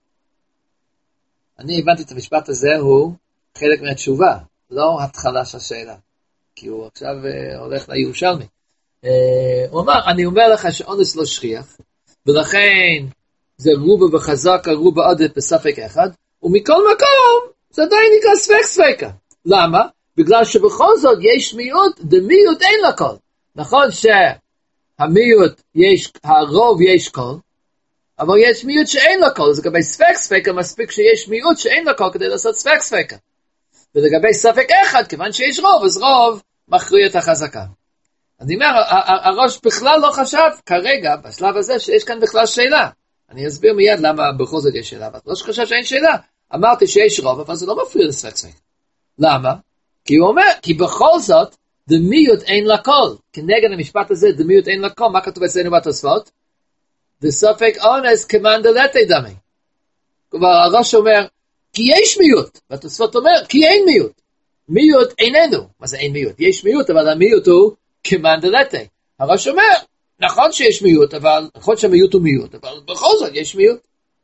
אני הבנתי את המשפט הזה, הוא חלק מהתשובה, לא התחלה של השאלה. כי הוא עכשיו uh, הולך לירושלמי. Uh, הוא אמר, אני אומר לך שאונס לא שכיח, ולכן זה רובה וחזקה, רובה עודף בספק אחד, ומכל מקום זה עדיין נקרא ספק ספקה. למה? בגלל שבכל זאת יש מיעוט, דמיעוט אין לכל. נכון שהמיעוט יש, הרוב יש כל, אבל יש מיעוט שאין לו כל, אז לגבי ספק ספקה מספיק שיש מיעוט שאין לו כל כדי לעשות ספק ספקה. ולגבי ספק אחד, כיוון שיש רוב, אז רוב מכריע את החזקה. אני אומר, הראש בכלל לא חשב כרגע, בשלב הזה, שיש כאן בכלל שאלה. אני אסביר מיד למה בכל זאת יש שאלה, אבל הראש חשב שאין שאלה. אמרתי שיש רוב, אבל זה לא מפריע לספק ספקה. למה? כי הוא אומר, כי בכל זאת, דמיעוט אין לכל. כנגד המשפט הזה, דמיעוט אין לכל, מה כתוב אצלנו בתוספות? וספק אונס כמאן דלתא דמי. כלומר, הראש אומר, כי יש מיעוט. והתוספות אומר, כי אין מיעוט. מיעוט איננו. מה זה אין מיעוט? יש מיעוט, אבל המיעוט הוא כמאן דלתא. הראש אומר, נכון שיש מיעוט, אבל נכון שהמיעוט הוא מיעוט, אבל בכל זאת יש מיעוט.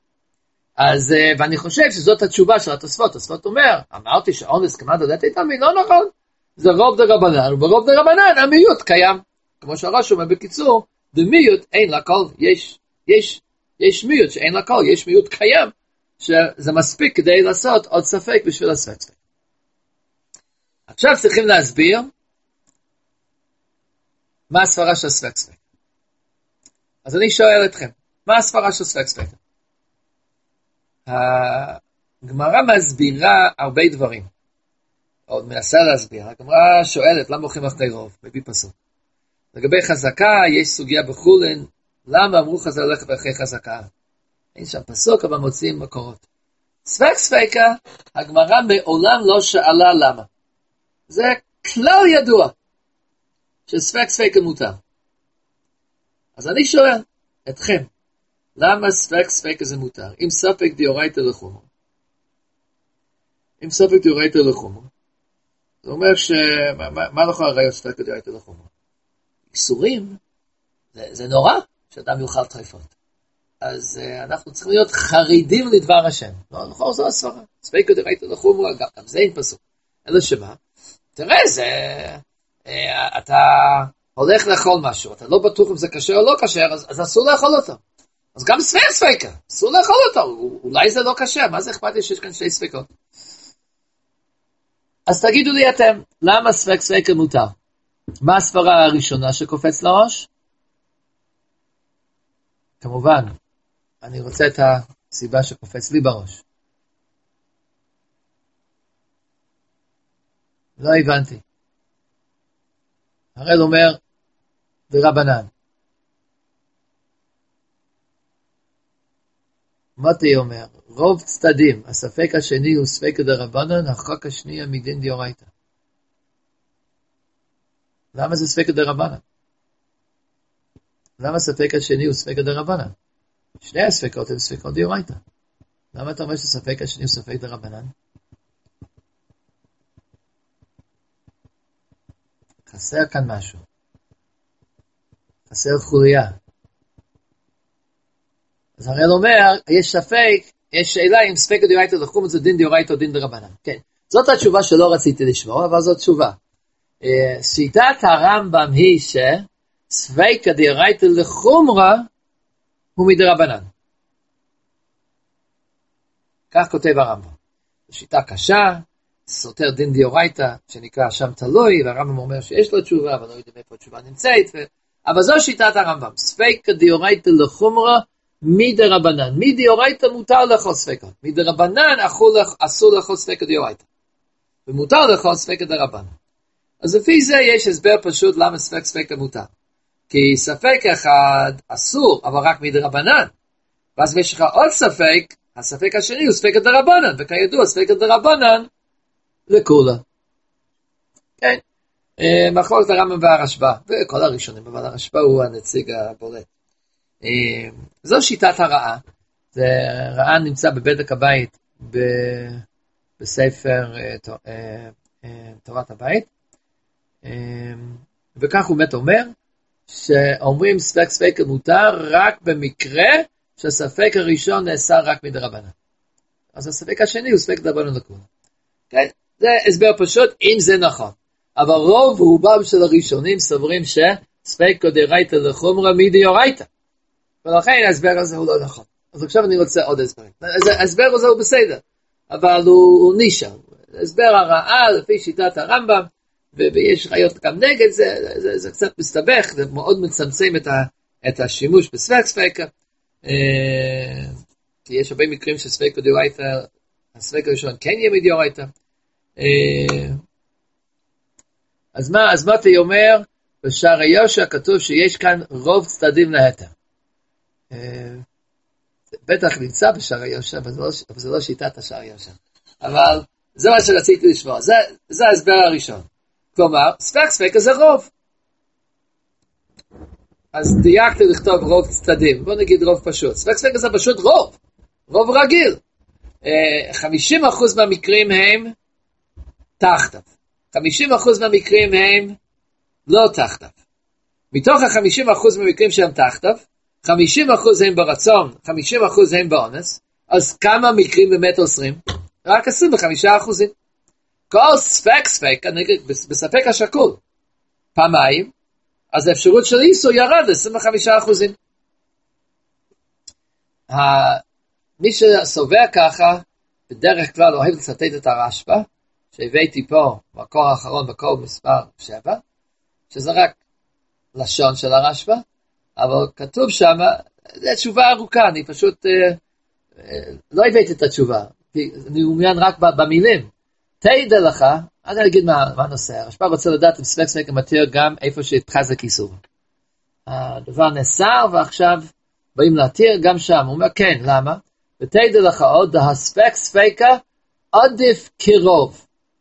אז, ואני חושב שזאת התשובה של התוספות. התוספות אומר, אמרתי שאונס כמאן דלתא דמי, לא נכון. זה רוב דרבנן, וברוב דרבנן המיעוט קיים. כמו שהראש אומר בקיצור, דמיעוט אין לכל, יש, יש, יש מיעוט שאין לכל, יש מיעוט קיים, שזה מספיק כדי לעשות עוד ספק בשביל הספק ספק. עכשיו צריכים להסביר מה הספרה של ספק ספק. אז אני שואל אתכם, מה הספרה של ספק ספק? הגמרא מסבירה הרבה דברים. עוד מנסה להסביר. הגמרא שואלת, למה הולכים אחרי רוב? מביא פסוק. לגבי חזקה, יש סוגיה בחולין, למה אמרו חז"ל ללכת אחרי חזקה? אין שם פסוק, אבל מוצאים מקורות. ספק ספקה, הגמרא מעולם לא שאלה למה. זה כלל ידוע, שספק ספקה מותר. אז אני שואל אתכם, למה ספק ספקה זה מותר? אם ספק דאורייתא לחומרא. אם ספק דאורייתא לחומרא, זה אומר ש... מה, מה, מה נכון הראיות ספק דאורייתא לחומרא? איסורים, זה, זה נורא שאדם יאכל טרפות. אז uh, אנחנו צריכים להיות חרדים לדבר השם. לא, נכון, זו הסברה. ספק דאורייתא לחומרא, גם, גם זה אין פסוק. אלא שמה? תראה, זה... Uh, אתה הולך לאכול משהו, אתה לא בטוח אם זה כשר או לא כשר, אז, אז אסור לאכול אותו. אז גם ספק ספקה, אסור לאכול אותו. אולי זה לא כשר, מה זה אכפת לי שיש כאן שתי ספקות? אז תגידו לי אתם, למה ספק ספקה מותר? מה הסברה הראשונה שקופץ לראש? כמובן, אני רוצה את הסיבה שקופץ לי בראש. לא הבנתי. הראל אומר, דרבנן. מוטי אומר, רוב צדדים, הספק השני הוא ספק דרבנן, החוק השני מדין דאורייתא. למה זה ספק דרבנן? למה הספק השני הוא ספק דרבנן? שני הספקות הם ספקות דאורייתא. למה אתה אומר שספק השני הוא ספק דרבנן? חסר כאן משהו. חסר חוליה. אז הראל אומר, יש ספק, יש שאלה אם ספק דאורייתא לחומרה זה דין דאורייתא או דין דרבנן. כן, זאת התשובה שלא רציתי לשמוע, אבל זאת תשובה. שיטת הרמב"ם היא שספק דאורייתא לחומרה הוא מדרבנן. כך כותב הרמב"ם. שיטה קשה, סותר דין דאורייתא, שנקרא שם תלוי, והרמב"ם אומר שיש לו תשובה, אבל לא יודע איפה התשובה נמצאת, ו... אבל זו שיטת הרמב"ם. ספק דאורייתא לחומרה מדרבנן. מדאורייתא מותר לאכול ספקות. מדרבנן אסור לאכול ספקות דאורייתא. ומותר לאכול ספקות דרבנן. אז לפי זה יש הסבר פשוט למה ספק ספקה מותר. כי ספק אחד אסור, אבל רק מדרבנן. ואז יש לך עוד ספק, הספק השני הוא ספקת דרבנן, וכידוע ספקת דרבנן לכולה. כן, מחלוקת הרמב"ם והרשב"א, וכל הראשונים, אבל הרשב"א הוא הנציג הבולט. זו שיטת הרעה. רעה נמצא בבדק הבית בספר תורת הבית, וכך הוא באמת אומר, שאומרים ספק ספק מותר רק במקרה שהספק הראשון נעשה רק מדרבנן. אז הספק השני הוא ספק דרבנן לכולה. כן? זה הסבר פשוט, אם זה נכון. אבל רוב רובם של הראשונים סוברים שספק דאורייתא לחומרה מדאורייתא. ולכן ההסבר הזה הוא לא נכון. אז עכשיו אני רוצה עוד הסברים. ההסבר הזה הוא בסדר, אבל הוא, הוא נישה. הסבר הרעה לפי שיטת הרמב"ם, ויש ראיות גם נגד זה, זה, זה קצת מסתבך, זה מאוד מצמצם את, ה, את השימוש בספק ספקה. כי יש הרבה מקרים שספק דאורייתא, הספק הראשון כן יהיה מדאורייתא. אז מה, אז מה אתה אומר? בשער היושר כתוב שיש כאן רוב צדדים להתר. בטח נמצא בשער היושר, אבל זה לא, אבל זה לא שיטת השער היושר. אבל זה מה שרציתי לשמוע. זה, זה ההסבר הראשון. כלומר, ספק ספקה זה רוב. אז דייקתי לכתוב רוב צדדים. בוא נגיד רוב פשוט. ספק ספקה זה פשוט רוב. רוב רגיל. חמישים אחוז מהמקרים הם תחתיו. חמישים אחוז מהמקרים הם לא תחתיו. מתוך ה-חמישים אחוז מהמקרים שהם תחתיו, חמישים אחוז הם ברצון, חמישים אחוז הם באונס, אז כמה מקרים באמת אוסרים? רק עשרים וחמישה אחוז. כל ספק ספק, בספק השקול, פעמיים, אז האפשרות של איסור ירד ל-עשרים וחמישה אחוז. מי שסובר ככה, בדרך כלל אוהב לצטט את הרשב"א, שהבאתי פה מקור האחרון בקור מספר שבע, שזה רק לשון של הרשב"א, אבל כתוב שם, זו תשובה ארוכה, אני פשוט אה, אה, לא הבאתי את התשובה, כי אני מעוניין רק במילים. תדע לך, אני אגיד מה, מה הנושא, הרשב"א רוצה לדעת אם ספק ספק מתיר גם איפה שהתחזק איסור. הדבר נאסר ועכשיו באים להתיר גם שם, הוא אומר כן, למה? ותדע לך עוד, הספק ספקה עדיף כרוב.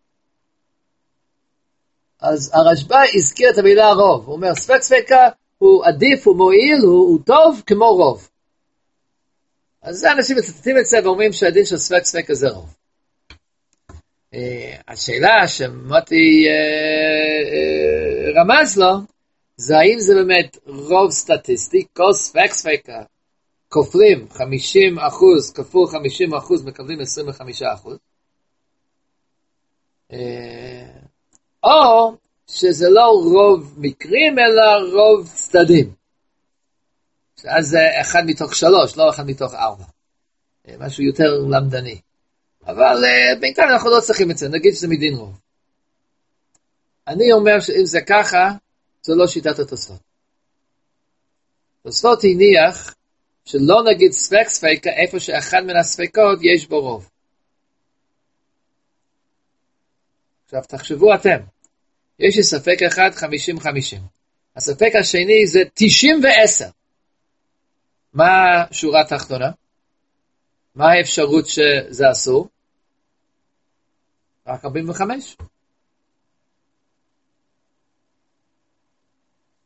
אז הרשב"א הזכיר את המילה רוב, הוא אומר ספק ספקה הוא עדיף, הוא מועיל, הוא, הוא טוב כמו רוב. אז זה אנשים מצטטים את זה ואומרים שהדין של ספק ספקה זה רוב. Uh, השאלה שמוטי uh, uh, רמז לו, זה האם זה באמת רוב סטטיסטי, כל ספק ספקה כופלים חמישים אחוז כפול חמישים אחוז מקבלים עשרים וחמישה אחוז. Uh, או שזה לא רוב מקרים, אלא רוב צדדים. אז זה אחד מתוך שלוש, לא אחד מתוך ארבע. משהו יותר למדני. אבל בינתיים אנחנו לא צריכים את זה, נגיד שזה מדין רוב. אני אומר שאם זה ככה, זה לא שיטת התוספות. התוספות הניח שלא נגיד ספק ספקה, איפה שאחד מן הספקות יש בו רוב. עכשיו תחשבו אתם. יש לי ספק אחד חמישים חמישים. הספק השני זה תשעים ועשר. מה השורה התחתונה? מה האפשרות שזה אסור? רק ארבעים וחמש.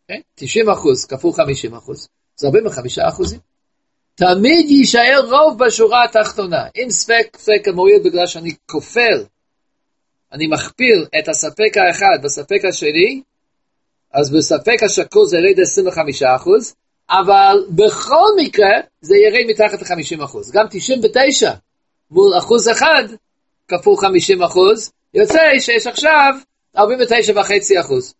Okay? תשעים אחוז כפול חמישים אחוז, זה ארבעים וחמישה אחוזים. תמיד יישאר רוב בשורה התחתונה. אם ספק ספק מועיל בגלל שאני כופל, אני מכפיל את הספק האחד בספק השני, אז בספק השקול זה ירד עשרים וחמישה אחוז, אבל בכל מקרה זה ירד מתחת ל-חמישים אחוז. גם תשעים ותשע מול אחוז אחד כפול חמישים אחוז, יוצא שיש עכשיו ארבעים ותשע נקודה חמש אחוז.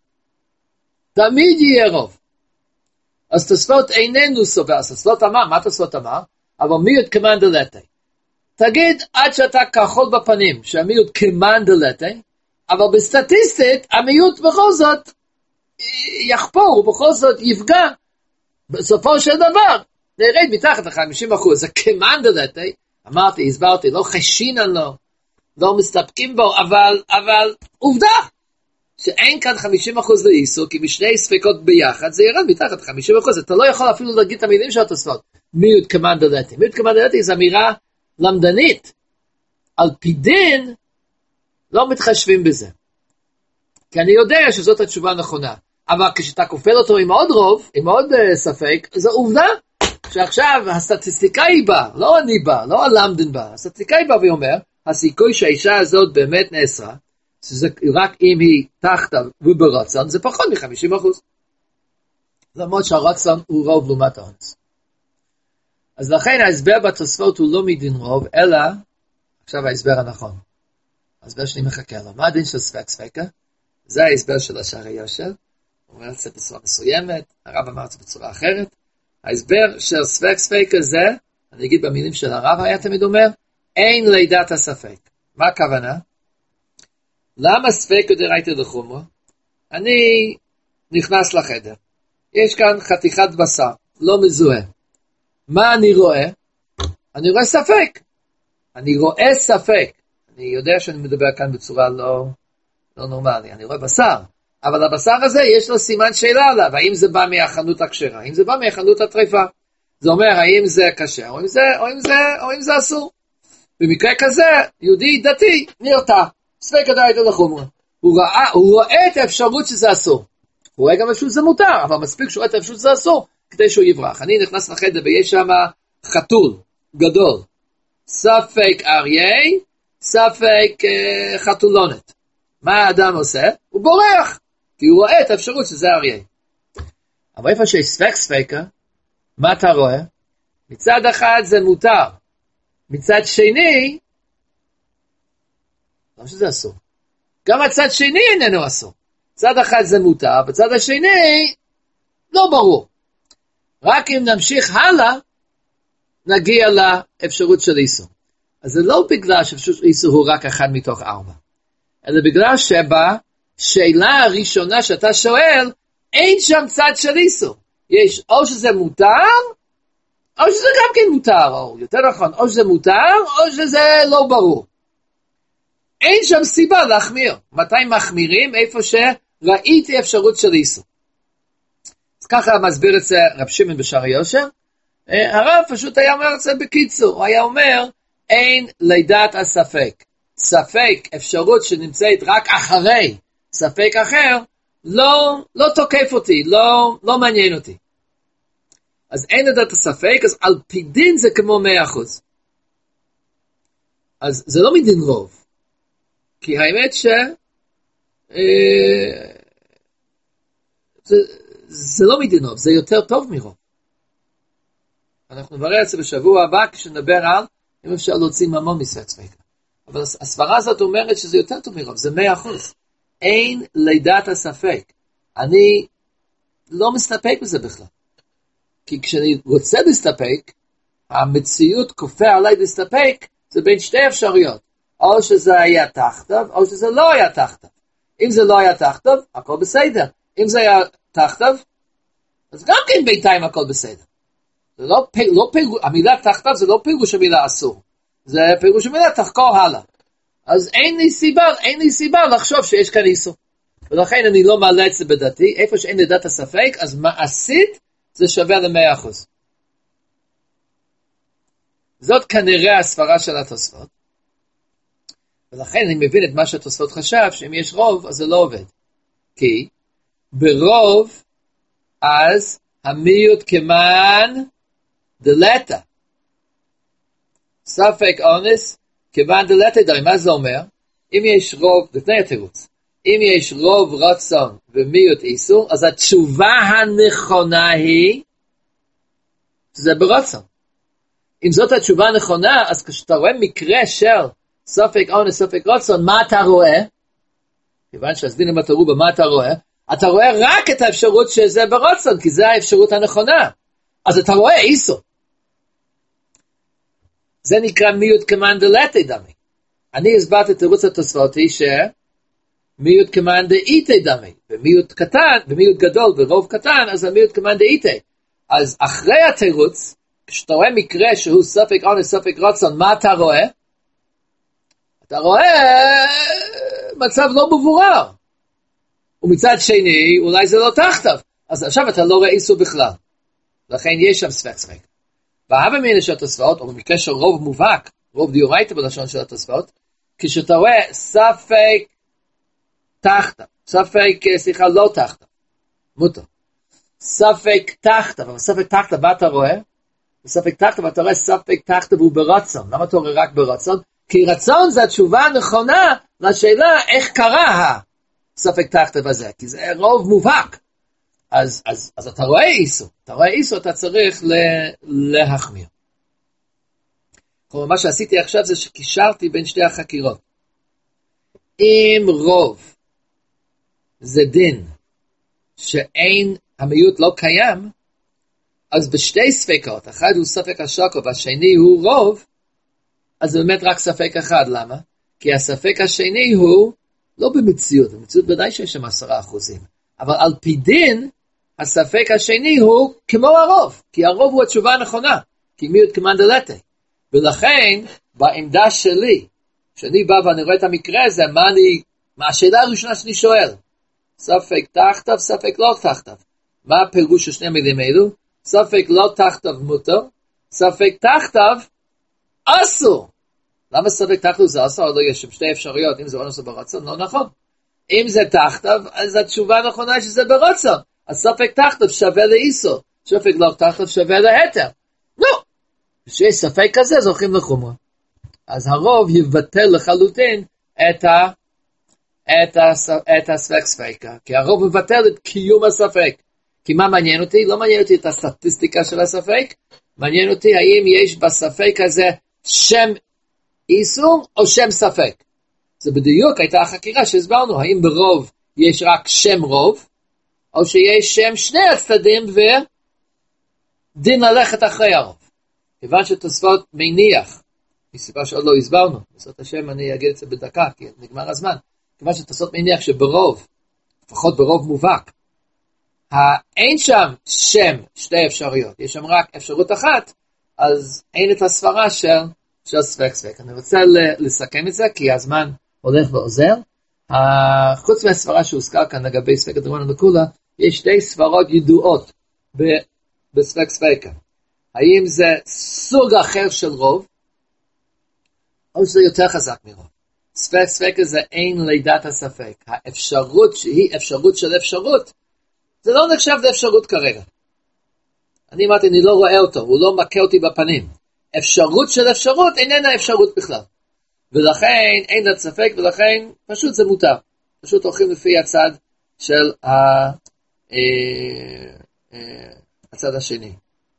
תמיד יהיה רוב. אז תוספות איננו סובר. אז תוספות אמר, מה תוספות אמר? אבל מיעוט כמנדלתי. תגיד עד שאתה כחול בפנים שהמיעוט כמנדלתי, אבל בסטטיסטית המיעוט בכל זאת יחפור, ובכל זאת יפגע. בסופו של דבר נרד מתחת ל-חמישים אחוז. זה כמנדלתי. אמרתי, הסברתי, לא חשינן לו, לא מסתפקים בו, אבל, אבל עובדה. שאין כאן חמישים אחוז לאיסור, כי משני ספקות ביחד, זה ירד מתחת ל-חמישים אחוז, אתה לא יכול אפילו להגיד את המילים של התוספות, מיעוט כמנדלתי. מיעוט כמנדלתי זה אמירה למדנית, על פי דין, לא מתחשבים בזה. כי אני יודע שזאת התשובה הנכונה, אבל כשאתה כופל אותו עם עוד רוב, עם עוד uh, ספק, זו עובדה, שעכשיו הסטטיסטיקאי בא, לא אני בא, לא הלמדן בא, הסטטיסטיקאי בא ואומר, הסיכוי שהאישה הזאת באמת נאסרה, שזה רק אם היא תחתיו וברצון, זה פחות מ-חמישים אחוז. למרות שהרצון הוא רוב לעומת האונס. אז לכן ההסבר בתוספות הוא לא מדין רוב, אלא, עכשיו ההסבר הנכון. ההסבר שאני מחכה לו. מה הדין של ספק ספקה? זה ההסבר של השערי יושר. הוא אומר את זה בצורה מסוימת, הרב אמר את זה בצורה אחרת. ההסבר של ספק ספקה זה, אני אגיד במילים של הרב היה תמיד אומר, אין לידת הספק. מה הכוונה? למה ספק דרייתא לחומרא? אני נכנס לחדר. יש כאן חתיכת בשר, לא מזוהה. מה אני רואה? אני רואה ספק. אני רואה ספק. אני יודע שאני מדבר כאן בצורה לא, לא נורמלי. אני רואה בשר. אבל הבשר הזה יש לו סימן שאלה עליו. האם זה בא מהחנות הכשרה? האם זה בא מהחנות הטריפה? זה אומר האם זה כשר, או אם זה, או אם זה, או אם זה אסור. במקרה כזה, יהודי דתי נרתע. ספק דרייתא לחומרא. הוא ראה, הוא רואה את האפשרות שזה אסור. הוא רואה גם אפשרות שזה מותר, אבל מספיק שהוא רואה את האפשרות שזה אסור, כדי שהוא יברח. אני נכנס לחדר ויש שם חתול גדול. ספק אריה, ספק uh, חתולונת. מה האדם עושה? הוא בורח, כי הוא רואה את האפשרות שזה אריה. אבל איפה שיש ספק ספקה, מה אתה רואה? מצד אחד זה מותר. מצד שני, לא שזה אסור. גם הצד שני איננו אסור. צד אחד זה מותר, בצד השני לא ברור. רק אם נמשיך הלאה, נגיע לאפשרות של איסור. אז זה לא בגלל שאפשרות איסור הוא רק אחד מתוך ארבע. אלא בגלל שבשאלה הראשונה שאתה שואל, אין שם צד של איסור. יש או שזה מותר, או שזה גם כן מותר, או יותר נכון, או שזה מותר, או שזה לא ברור. אין שם סיבה להחמיר. מתי מחמירים? איפה שראיתי אפשרות של איסור. אז ככה מסביר את זה רב שמעון בשערי יושר. הרב פשוט היה אומר את זה בקיצור. הוא היה אומר, אין לידת הספק. ספק, אפשרות שנמצאת רק אחרי ספק אחר, לא, לא תוקף אותי, לא, לא מעניין אותי. אז אין לידת הספק, אז על פי דין זה כמו מאה אחוז. אז זה לא מדין רוב. כי האמת ש... אה, זה, זה לא מדין רוב, זה יותר טוב מרוב. אנחנו נברר את זה בשבוע הבא, כשנדבר על אם אפשר להוציא ממון מספק ספקה. אבל הסברה הזאת אומרת שזה יותר טוב מרוב, זה מאה אחוז. אין לידת הספק. אני לא מסתפק בזה בכלל. כי כשאני רוצה להסתפק, המציאות כופה עליי להסתפק, זה בין שתי אפשרויות. או שזה היה תחתיו, או שזה לא היה תחתיו. אם זה לא היה תחתיו, הכל בסדר. אם זה היה תחתיו, אז גם כן בינתיים הכל בסדר. זה לא, לא פירוש, המילה תחתיו זה לא פירוש המילה אסור. זה פירוש המילה תחקור הלאה. אז אין לי סיבה, אין לי סיבה לחשוב שיש כאן איסור. ולכן אני לא מעלה את זה בדעתי. איפה שאין לדעת הספק, אז מעשית זה שווה למאה אחוז. זאת כנראה הסברה של התוספות. ולכן אני מבין את מה שהתוספות חשב, שאם יש רוב, אז זה לא עובד. כי ברוב, אז המיעוט כמן דלתה. ספק אונס כמן דלתה דרי. מה זה אומר? אם יש רוב, לפני התירוץ, אם יש רוב רצון ומיעוט איסור, אז התשובה הנכונה היא, זה ברצון. אם זאת התשובה הנכונה, אז כשאתה רואה מקרה של ספק אונס, ספק רצון, מה אתה רואה? כיוון שהסבינו בתרובה, מה אתה רואה? אתה רואה רק את האפשרות שזה ברצון, כי זה האפשרות הנכונה. אז אתה רואה איסור. זה נקרא מיעוט כמן דלתי דמי. אני הסברתי תירוץ התוספותי שמיעוט כמן דאיתי דמי. במיעוט קטן, במיעוט גדול, ברוב קטן, אז המיעוט כמן דאיתי. אז אחרי התירוץ, כשאתה רואה מקרה שהוא ספק אונס, ספק רצון, מה אתה רואה? אתה רואה מצב לא מבורר. ומצד שני, אולי זה לא תחתיו. אז עכשיו אתה לא רואה איסור בכלל. לכן יש שם ספק ספק. בהווה מינה של התוספות, או במקרה של רוב מובהק, רוב דיורייתא בלשון של התוספות, כשאתה רואה ספק תחתיו, ספק, סליחה, לא תחתיו, מותר. ספק תחתיו, אבל ספק תחתיו, מה אתה רואה? ספק תחתיו, אתה רואה ספק תחתיו הוא ברצון. למה אתה רואה רק ברצון? כי רצון זה התשובה הנכונה לשאלה איך קרה הספק תחתיו הזה, כי זה רוב מובהק. אז, אז, אז אתה רואה איסור, אתה רואה איסור, אתה צריך להחמיר. כלומר, מה שעשיתי עכשיו זה שקישרתי בין שתי החקירות. אם רוב זה דין שאין, המיעוט לא קיים, אז בשתי ספקות, אחד הוא ספק השוקו והשני הוא רוב, אז זה באמת רק ספק אחד. למה? כי הספק השני הוא לא במציאות, במציאות ודאי שיש שם עשרה אחוזים, אבל על פי דין, הספק השני הוא כמו הרוב, כי הרוב הוא התשובה הנכונה, כי מיעוט כמן דלתי. ולכן, בעמדה שלי, כשאני בא ואני רואה את המקרה הזה, מה אני, מה השאלה הראשונה שאני שואל? ספק תחתיו, ספק לא תחתיו. מה הפירוש של שני המילים האלו? ספק לא תחתיו מותר, ספק תחתיו אסור. למה ספק תחתיו זה אסור? לא, יש שם שתי אפשרויות, אם זה אונס או ברצון, לא נכון. אם זה תחתיו, אז התשובה הנכונה שזה ברצון. אז ספק תחתיו שווה לאיסור, ספק לא תחתיו שווה להיתר. לא, כשיש ספק כזה, זוכים לחומרה. אז הרוב יבטל לחלוטין את ה... את, הס... את הספק ספקה, כי הרוב מבטל את קיום הספק. כי מה מעניין אותי? לא מעניין אותי את הסטטיסטיקה של הספק, מעניין אותי האם יש בספק הזה שם איסור או שם ספק. זה בדיוק הייתה החקירה שהסברנו, האם ברוב יש רק שם רוב, או שיש שם שני הצדדים ודין ללכת אחרי הרוב. כיוון שתוספות מניח, מסיבה שעוד לא הסברנו, בעזרת השם אני אגיד את זה בדקה, כי נגמר הזמן, כיוון שתוספות מניח שברוב, לפחות ברוב מובהק, אין שם שם שתי אפשרויות, יש שם רק אפשרות אחת, אז אין את הסברה של, של ספק ספק. אני רוצה לסכם את זה, כי הזמן הולך ועוזר. חוץ מהסברה שהוזכר כאן לגבי ספק הדרמון הנקולה, יש שתי סברות ידועות בספק ספקה. האם זה סוג אחר של רוב, או שזה יותר חזק מרוב. ספק ספקה זה אין לידת הספק. האפשרות שהיא אפשרות של אפשרות, זה לא נחשב לאפשרות כרגע. אני אמרתי, אני לא רואה אותו, הוא לא מכה אותי בפנים. אפשרות של אפשרות איננה אפשרות בכלל. ולכן אין לה ספק, ולכן פשוט זה מותר. פשוט הולכים לפי הצד של ה... הצד השני.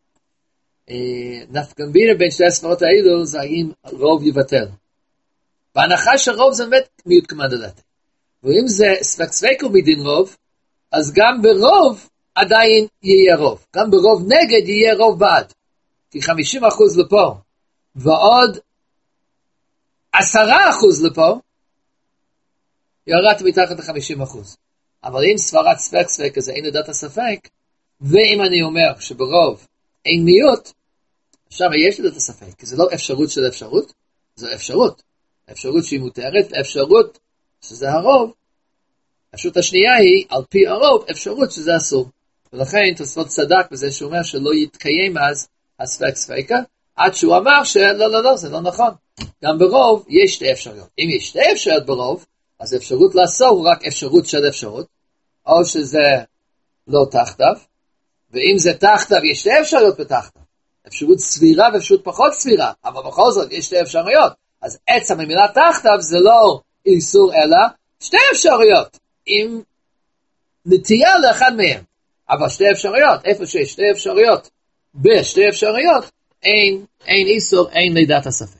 נפקא מינה בין שתי הספרות האלו זה האם רוב יבטל. בהנחה שרוב זה באמת מיעוט כמן דלתי. ואם זה ספק ספק ומדין רוב, אז גם ברוב עדיין יהיה רוב. גם ברוב נגד יהיה רוב בעד. כי חמישים אחוז לפה, ועוד עשרה אחוז לפה, ירד מתחת ל-חמישים אחוז. אבל אם סברת ספק ספק הזה אין לדעת הספק, ואם אני אומר שברוב אין מיעוט, עכשיו יש לדעת הספק, כי זה לא אפשרות של אפשרות, זה אפשרות. אפשרות שהיא מותרת, אפשרות שזה הרוב, האפשרות השנייה היא, על פי הרוב, אפשרות שזה אסור. ולכן תוספות צדק בזה שהוא אומר שלא יתקיים אז הספק ספקה, עד שהוא אמר שלא, לא, לא, זה לא נכון. גם ברוב יש שתי אפשרויות. אם יש שתי אפשרויות ברוב, אז אפשרות לאסור הוא רק אפשרות של אפשרות, או שזה לא תחתיו, ואם זה תחתיו, יש שתי אפשרויות בתחתיו. אפשרות סבירה ואפשרות פחות סבירה, אבל בכל זאת יש שתי אפשרויות. אז עצם המילה תחתיו זה לא איסור אלא שתי אפשרויות, עם נטייה לאחד מהם. אבל שתי אפשרויות, איפה שיש שתי אפשרויות, בשתי אפשרויות, אין, אין איסור, אין לידת הספק.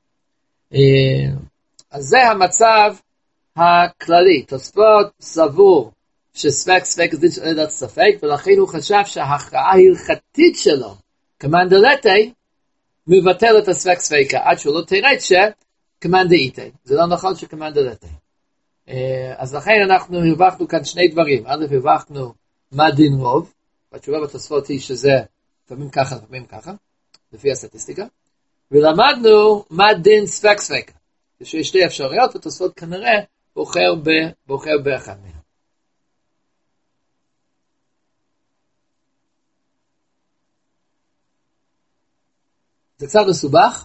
אז זה המצב הכללי. תוספות סבור שספק ספק זה דין של לידת ספק, ולכן הוא חשב שההכרעה ההלכתית שלו, כמאן דלתי, מבטל את הספק ספקה, עד שהוא לא תרד שכמאן דאיתי. זה לא נכון שכמאן דלתי. אז לכן אנחנו הרווחנו כאן שני דברים. א', הרווחנו מה דין רוב, והתשובה בתוספות היא שזה לפעמים ככה, לפעמים ככה, לפי הסטטיסטיקה. ולמדנו מה דין ספק ספקה. שיש שתי אפשרויות, ותוספות כנראה בוחר, ב, בוחר באחד מהם. זה קצת מסובך,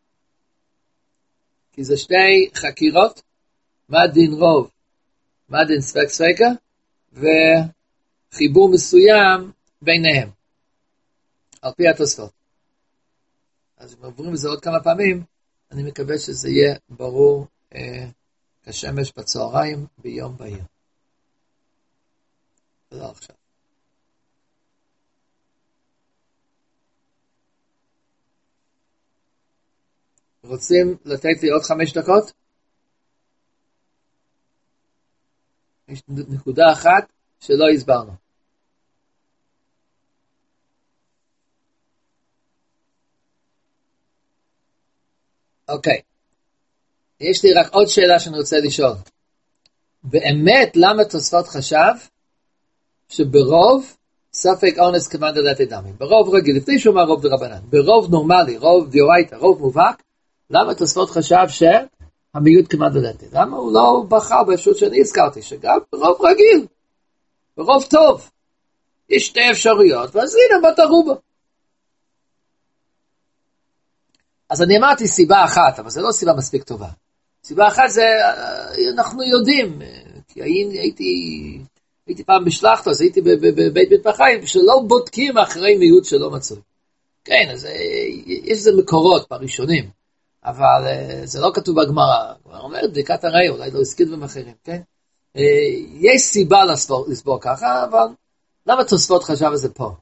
כי זה שתי חקירות, מה דין רוב, מה דין ספק ספקה, וחיבור מסוים ביניהם, על פי התוספות. אז אם עוברים את זה עוד כמה פעמים, אני מקווה שזה יהיה ברור אה, כשמש בצהריים ביום בהיר. לא עכשיו. רוצים לתת לי עוד חמש דקות? יש נקודה אחת שלא הסברנו. אוקיי. יש לי רק עוד שאלה שאני רוצה לשאול. באמת, למה תוספות חשב שברוב ספק אונס כמאן דלתי דמי? ברוב רגיל, לפני שהוא אמר רוב דרבנן, ברוב נורמלי, רוב דאורייתא, רוב מובהק, למה תוספות חשב שהמיעוט כמאן דלתי? למה הוא לא בחר באפשרות שאני הזכרתי, שגם ברוב רגיל, ברוב טוב, יש שתי אפשרויות, ואז הנה בתרו בו. אז אני אמרתי סיבה אחת, אבל זה לא סיבה מספיק טובה. סיבה אחת זה, אנחנו יודעים, כי הייתי, הייתי פעם בשלחתו, אז הייתי בבית מטבחיים, שלא בודקים אחרי מיעוט שלא מצוי. כן, אז יש איזה מקורות בראשונים, אבל זה לא כתוב בגמרא. הגמרא אומרת, בדיקת הראי, אולי לא הסכים דברים אחרים, כן? יש סיבה לסבור, לסבור ככה, אבל למה תוספות חשב על זה פה?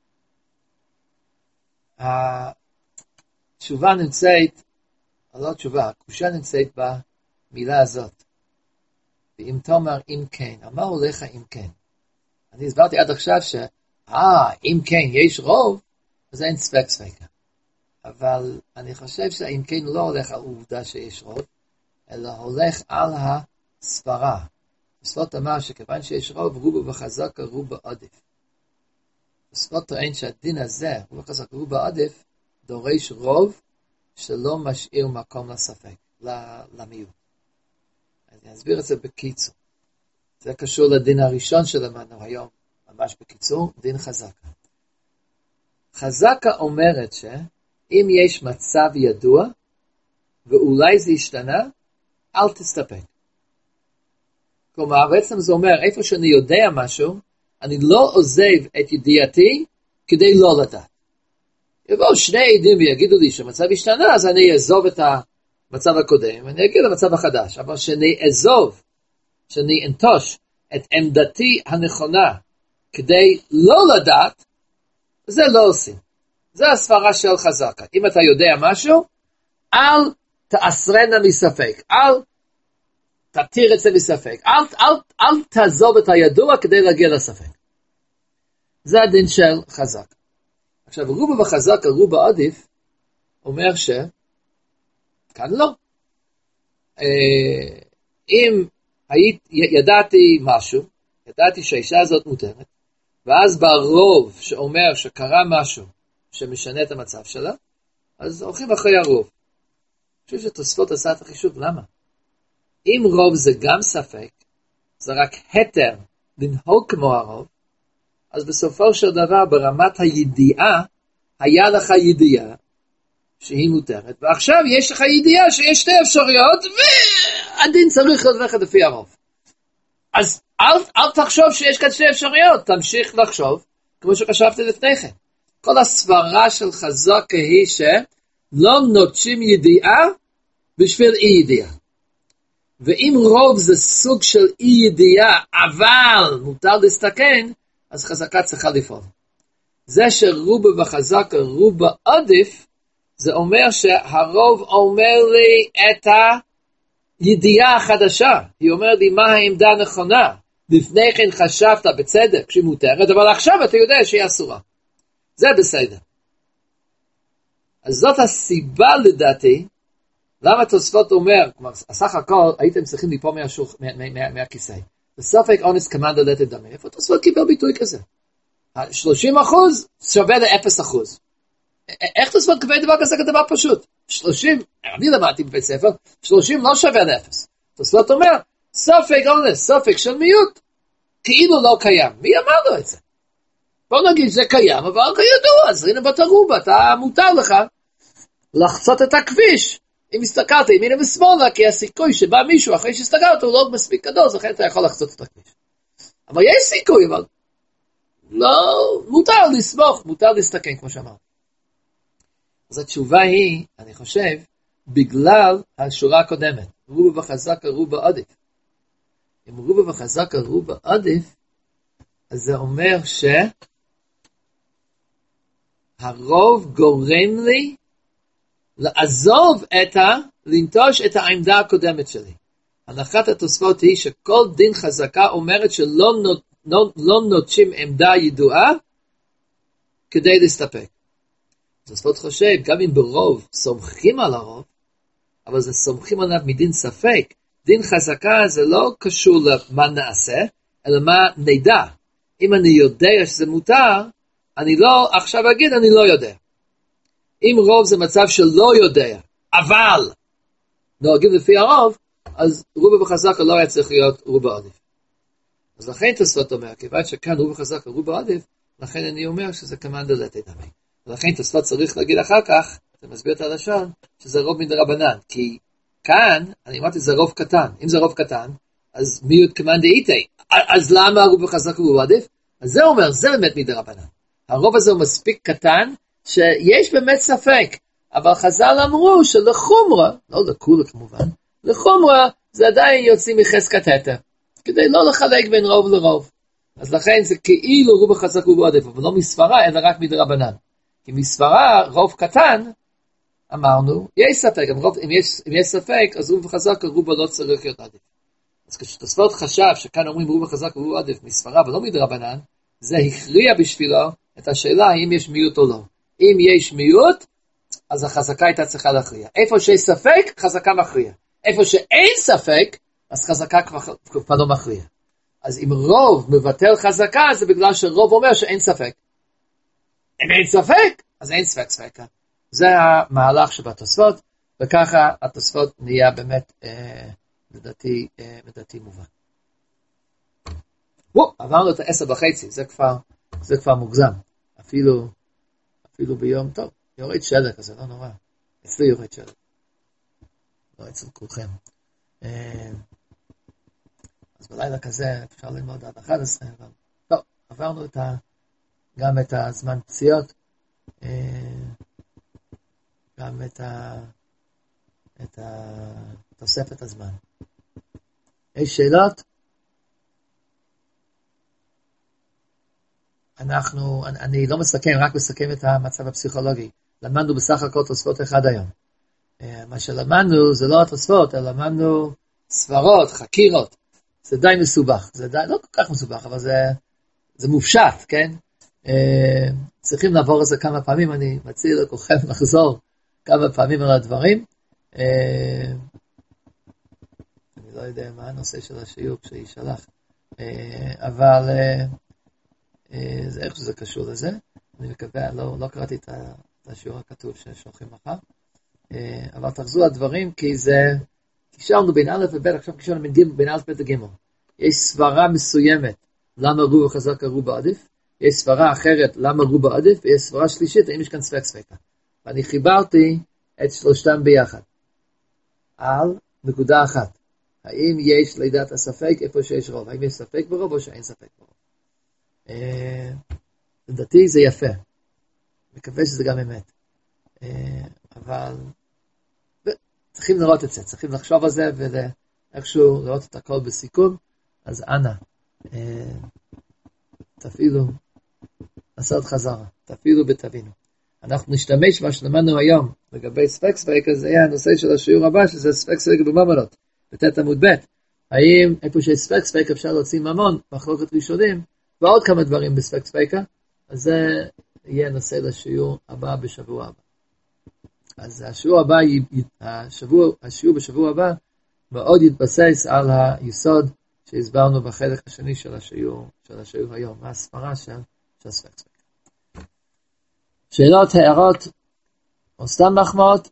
התשובה נמצאת, לא תשובה, הקושה נמצאת במילה הזאת. ואם תאמר אם כן, מה הולך אם כן? אני הסברתי עד עכשיו ש, אה, אם כן יש רוב, אז אין ספק ספקה. אבל אני חושב שאם כן לא הולך על עובדה שיש רוב, אלא הולך על הסברה. תוספות אמר שכיוון שיש רוב, רובה וחזקה רובה עדיף. תוספות טוען שהדין הזה, רובה וחזקה רובה עדיף, דורש רוב שלא משאיר מקום לספק, למיעוט. אני אסביר את זה בקיצור. זה קשור לדין הראשון שלמדנו היום, ממש בקיצור, דין חזקה. חזקה אומרת שאם יש מצב ידוע, ואולי זה השתנה, אל תסתפק. כלומר, בעצם זה אומר, איפה שאני יודע משהו, אני לא עוזב את ידיעתי כדי לא לדעת. יבואו שני עדים ויגידו לי שהמצב השתנה, אז אני אעזוב את המצב הקודם, ואני אגיד למצב החדש. אבל שאני אעזוב, שאני אנטוש את עמדתי הנכונה, כדי לא לדעת, זה לא עושים. זה הסברה של חזקה. אם אתה יודע משהו, אל תאסרנה מספק, אל תתיר את זה מספק, אל, אל, אל תעזוב את הידוע כדי להגיע לספק. זה הדין של חזקה. עכשיו, רובה וחזקה, רובה עדיף, אומר ש... כאן לא. אם היית, ידעתי משהו, ידעתי שהאישה הזאת מותרת, ואז ברוב שאומר שקרה משהו שמשנה את המצב שלה, אז הולכים אחרי הרוב. אני חושב שתוספות עשה את החישוב, למה? אם רוב זה גם ספק, זה רק היתר לנהוג כמו הרוב, אז בסופו של דבר ברמת הידיעה, היה לך ידיעה שהיא מותרת, ועכשיו יש לך ידיעה שיש שתי אפשרויות, והדין צריך ללכת לפי הרוב. אז אל, אל תחשוב שיש כאן שתי אפשרויות, תמשיך לחשוב, כמו שחשבתי לפני כן. כל הסברה של חזקה היא שלא נוטשים ידיעה בשביל אי ידיעה. ואם רוב זה סוג של אי ידיעה, אבל מותר להסתכן, אז חזקה צריכה לפעול. זה שרובה וחזקה רובה עדיף, זה אומר שהרוב אומר לי את הידיעה החדשה. היא אומרת לי מה העמדה הנכונה. לפני כן חשבת בצדק שהיא מותרת, אבל עכשיו אתה יודע שהיא אסורה. זה בסדר. אז זאת הסיבה לדעתי, למה תוספות אומר, כלומר, הסך הכל הייתם צריכים ליפול מהשוך, מה, מה, מה, מהכיסא. בסופק אונס קמנדה לתת דמה. איפה תוספות קיבל ביטוי כזה? שלושים אחוז שווה ל-אפס אחוז. איך תוספות קבל דבר כזה כדבר פשוט? שלושים, אני למדתי בבית ספר, שלושים לא שווה ל-אפס. תוספות אומר, סופק אונס, סופק של מיעוט, כאילו לא קיים. מי אמר לו את זה? בוא נגיד זה קיים, אבל כידוע, אז הנה בתרובה, אתה מותר לך לחצות את הכביש. אם הסתכלת ימינה ושמאלה, כי הסיכוי שבא מישהו אחרי שהסתכלת הוא לא מספיק גדול, אז לכן אתה יכול לחצות את הכביש. אבל יש סיכוי, אבל לא, מותר לסמוך, מותר להסתכן, כמו שאמרת. אז התשובה היא, אני חושב, בגלל השורה הקודמת, רובה וחזקה רובה עדיף. אם רובה וחזקה רובה עדיף, אז זה אומר שהרוב גורם לי לעזוב את ה... לנטוש את העמדה הקודמת שלי. הנחת התוספות היא שכל דין חזקה אומרת שלא נות, לא, לא נוטשים עמדה ידועה כדי להסתפק. התוספות חושב, גם אם ברוב סומכים על הרוב, אבל זה סומכים עליו מדין ספק. דין חזקה זה לא קשור למה נעשה, אלא מה נדע. אם אני יודע שזה מותר, אני לא, עכשיו אגיד אני לא יודע. אם רוב זה מצב שלא יודע, אבל נוהגים לפי הרוב, אז רובה וחזקה לא היה צריך להיות רובה עדיף. אז לכן תוספות אומר, כיוון שכאן רובה וחזקה רובה עדיף, לכן אני אומר שזה קמנדה לתת דמי. ולכן תוספות צריך להגיד אחר כך, זה מסביר את הלשון, שזה רוב מדרבנן, כי כאן, אני אמרתי זה רוב קטן, אם זה רוב קטן, אז מיעוט קמנדה איתי, אז למה רובה וחזקה רובה עדיף? אז זה אומר, זה באמת מדרבנן. הרוב הזה הוא מספיק קטן, שיש באמת ספק, אבל חז"ל אמרו שלחומרה, לא לכולה כמובן, לחומרה זה עדיין יוצאים מחזקת התר, כדי לא לחלק בין רוב לרוב. אז לכן זה כאילו רובה חזקה רובה עדיף, אבל לא מספרה, אלא רק מדרבנן. כי מספרה, רוב קטן, אמרנו, יש ספק, אם, רוב, אם, יש, אם יש ספק, אז רובה חזקה רובה לא צריך להיות עדיף. אז כשתוספות חשב שכאן אומרים רובה חזקה רובה עדיף, מספרה ולא מדרבנן, זה הכריע בשבילו את השאלה האם יש מיעוט או לא. אם יש מיעוט, אז החזקה הייתה צריכה להכריע. איפה שיש ספק, חזקה מכריע. איפה שאין ספק, אז חזקה כבר, כבר לא מכריע. אז אם רוב מבטל חזקה, זה בגלל שרוב אומר שאין ספק. אם אין ספק, אז אין ספק ספקה. זה המהלך שבתוספות, וככה התוספות נהיה באמת, אה, לדעתי, אה, לדעתי מובן. וואו, עברנו את העשר וחצי, זה כבר, זה כבר מוגזם. אפילו, אפילו ביום טוב. יורד שלג, אז זה לא נורא. אצלי יורד שלג. לא אצל כולכם. אז בלילה כזה אפשר ללמוד עד אחת עשרה, אבל טוב, עברנו את ה, גם את הזמן פציעות, גם את ה, את התוספת הזמן. יש שאלות? אנחנו, אני, אני לא מסכם, רק מסכם את המצב הפסיכולוגי. למדנו בסך הכל תוספות אחד היום. מה שלמדנו זה לא התוספות, אלא למדנו סברות, חקירות. זה די מסובך. זה די, לא כל כך מסובך, אבל זה, זה מופשט, כן? צריכים לעבור על זה כמה פעמים, אני מציע לכולכם לחזור כמה פעמים על הדברים. אני לא יודע מה הנושא של השיעור שהיא שלח, אבל זה, איך שזה קשור לזה. אני מקווה, לא, לא קראתי את השיעור הכתוב ששולחים מחר, אבל תחזו הדברים, כי זה, קישרנו בין א' וב', עכשיו קישרנו בין ג', בין א' ב' לג'. יש סברה מסוימת, למה רובה חזקה רובה עדיף, יש סברה אחרת, למה רובה עדיף, ויש סברה שלישית, האם יש כאן ספק ספקה. ואני חיברתי את שלושתם ביחד, על נקודה אחת. האם יש לידת הספק איפה שיש רוב, האם יש ספק ברוב או שאין ספק ברוב. לדעתי זה יפה. מקווה שזה גם אמת. אבל צריכים לראות את זה, צריכים לחשוב על זה ואיכשהו לראות את הכל בסיכום. אז אנא, תפעילו, לעשות חזרה, תפעילו ותבינו. אנחנו נשתמש מה שלמדנו היום לגבי ספק ספק, אז זה היה הנושא של השיעור הבא, שזה ספק ספק בממונות, בתת עמוד ב'. האם איפה שיש ספק ספק אפשר להוציא ממון, מחלוקת ראשונים, ועוד כמה דברים בספק ספקה, אז זה יהיה נושא לשיעור הבא בשבוע הבא. אז השיעור הבא, השבוע, השיעור בשבוע הבא, מאוד יתבסס על היסוד שהסברנו בחלק השני של השיעור, של השיעור היום, מהספרה של, של ספק ספק. שאלות, הערות, או סתם מחמאות.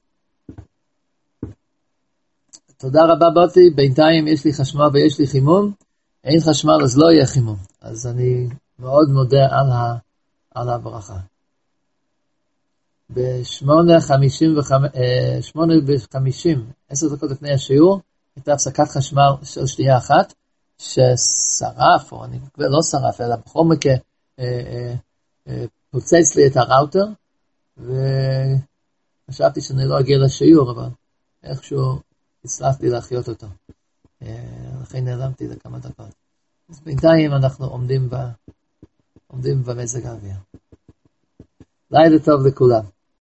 תודה רבה בוטי, בינתיים יש לי חשמל ויש לי חימום, אין חשמל אז לא יהיה חימום. אז אני מאוד מודה על, ה, על הברכה. בשמונה וחמישים, עשר דקות לפני השיעור, הייתה הפסקת חשמל של שנייה אחת, ששרף, או אני כבר לא שרף, אלא בכל מקרה, אה, אה, פוצץ לי את הראוטר, וחשבתי שאני לא אגיע לשיעור, אבל איכשהו הצלחתי להחיות אותו. לכן נעלמתי לכמה דקות. אז בינתיים אנחנו עומדים, ב, עומדים במזג האוויר. לילה טוב לכולם.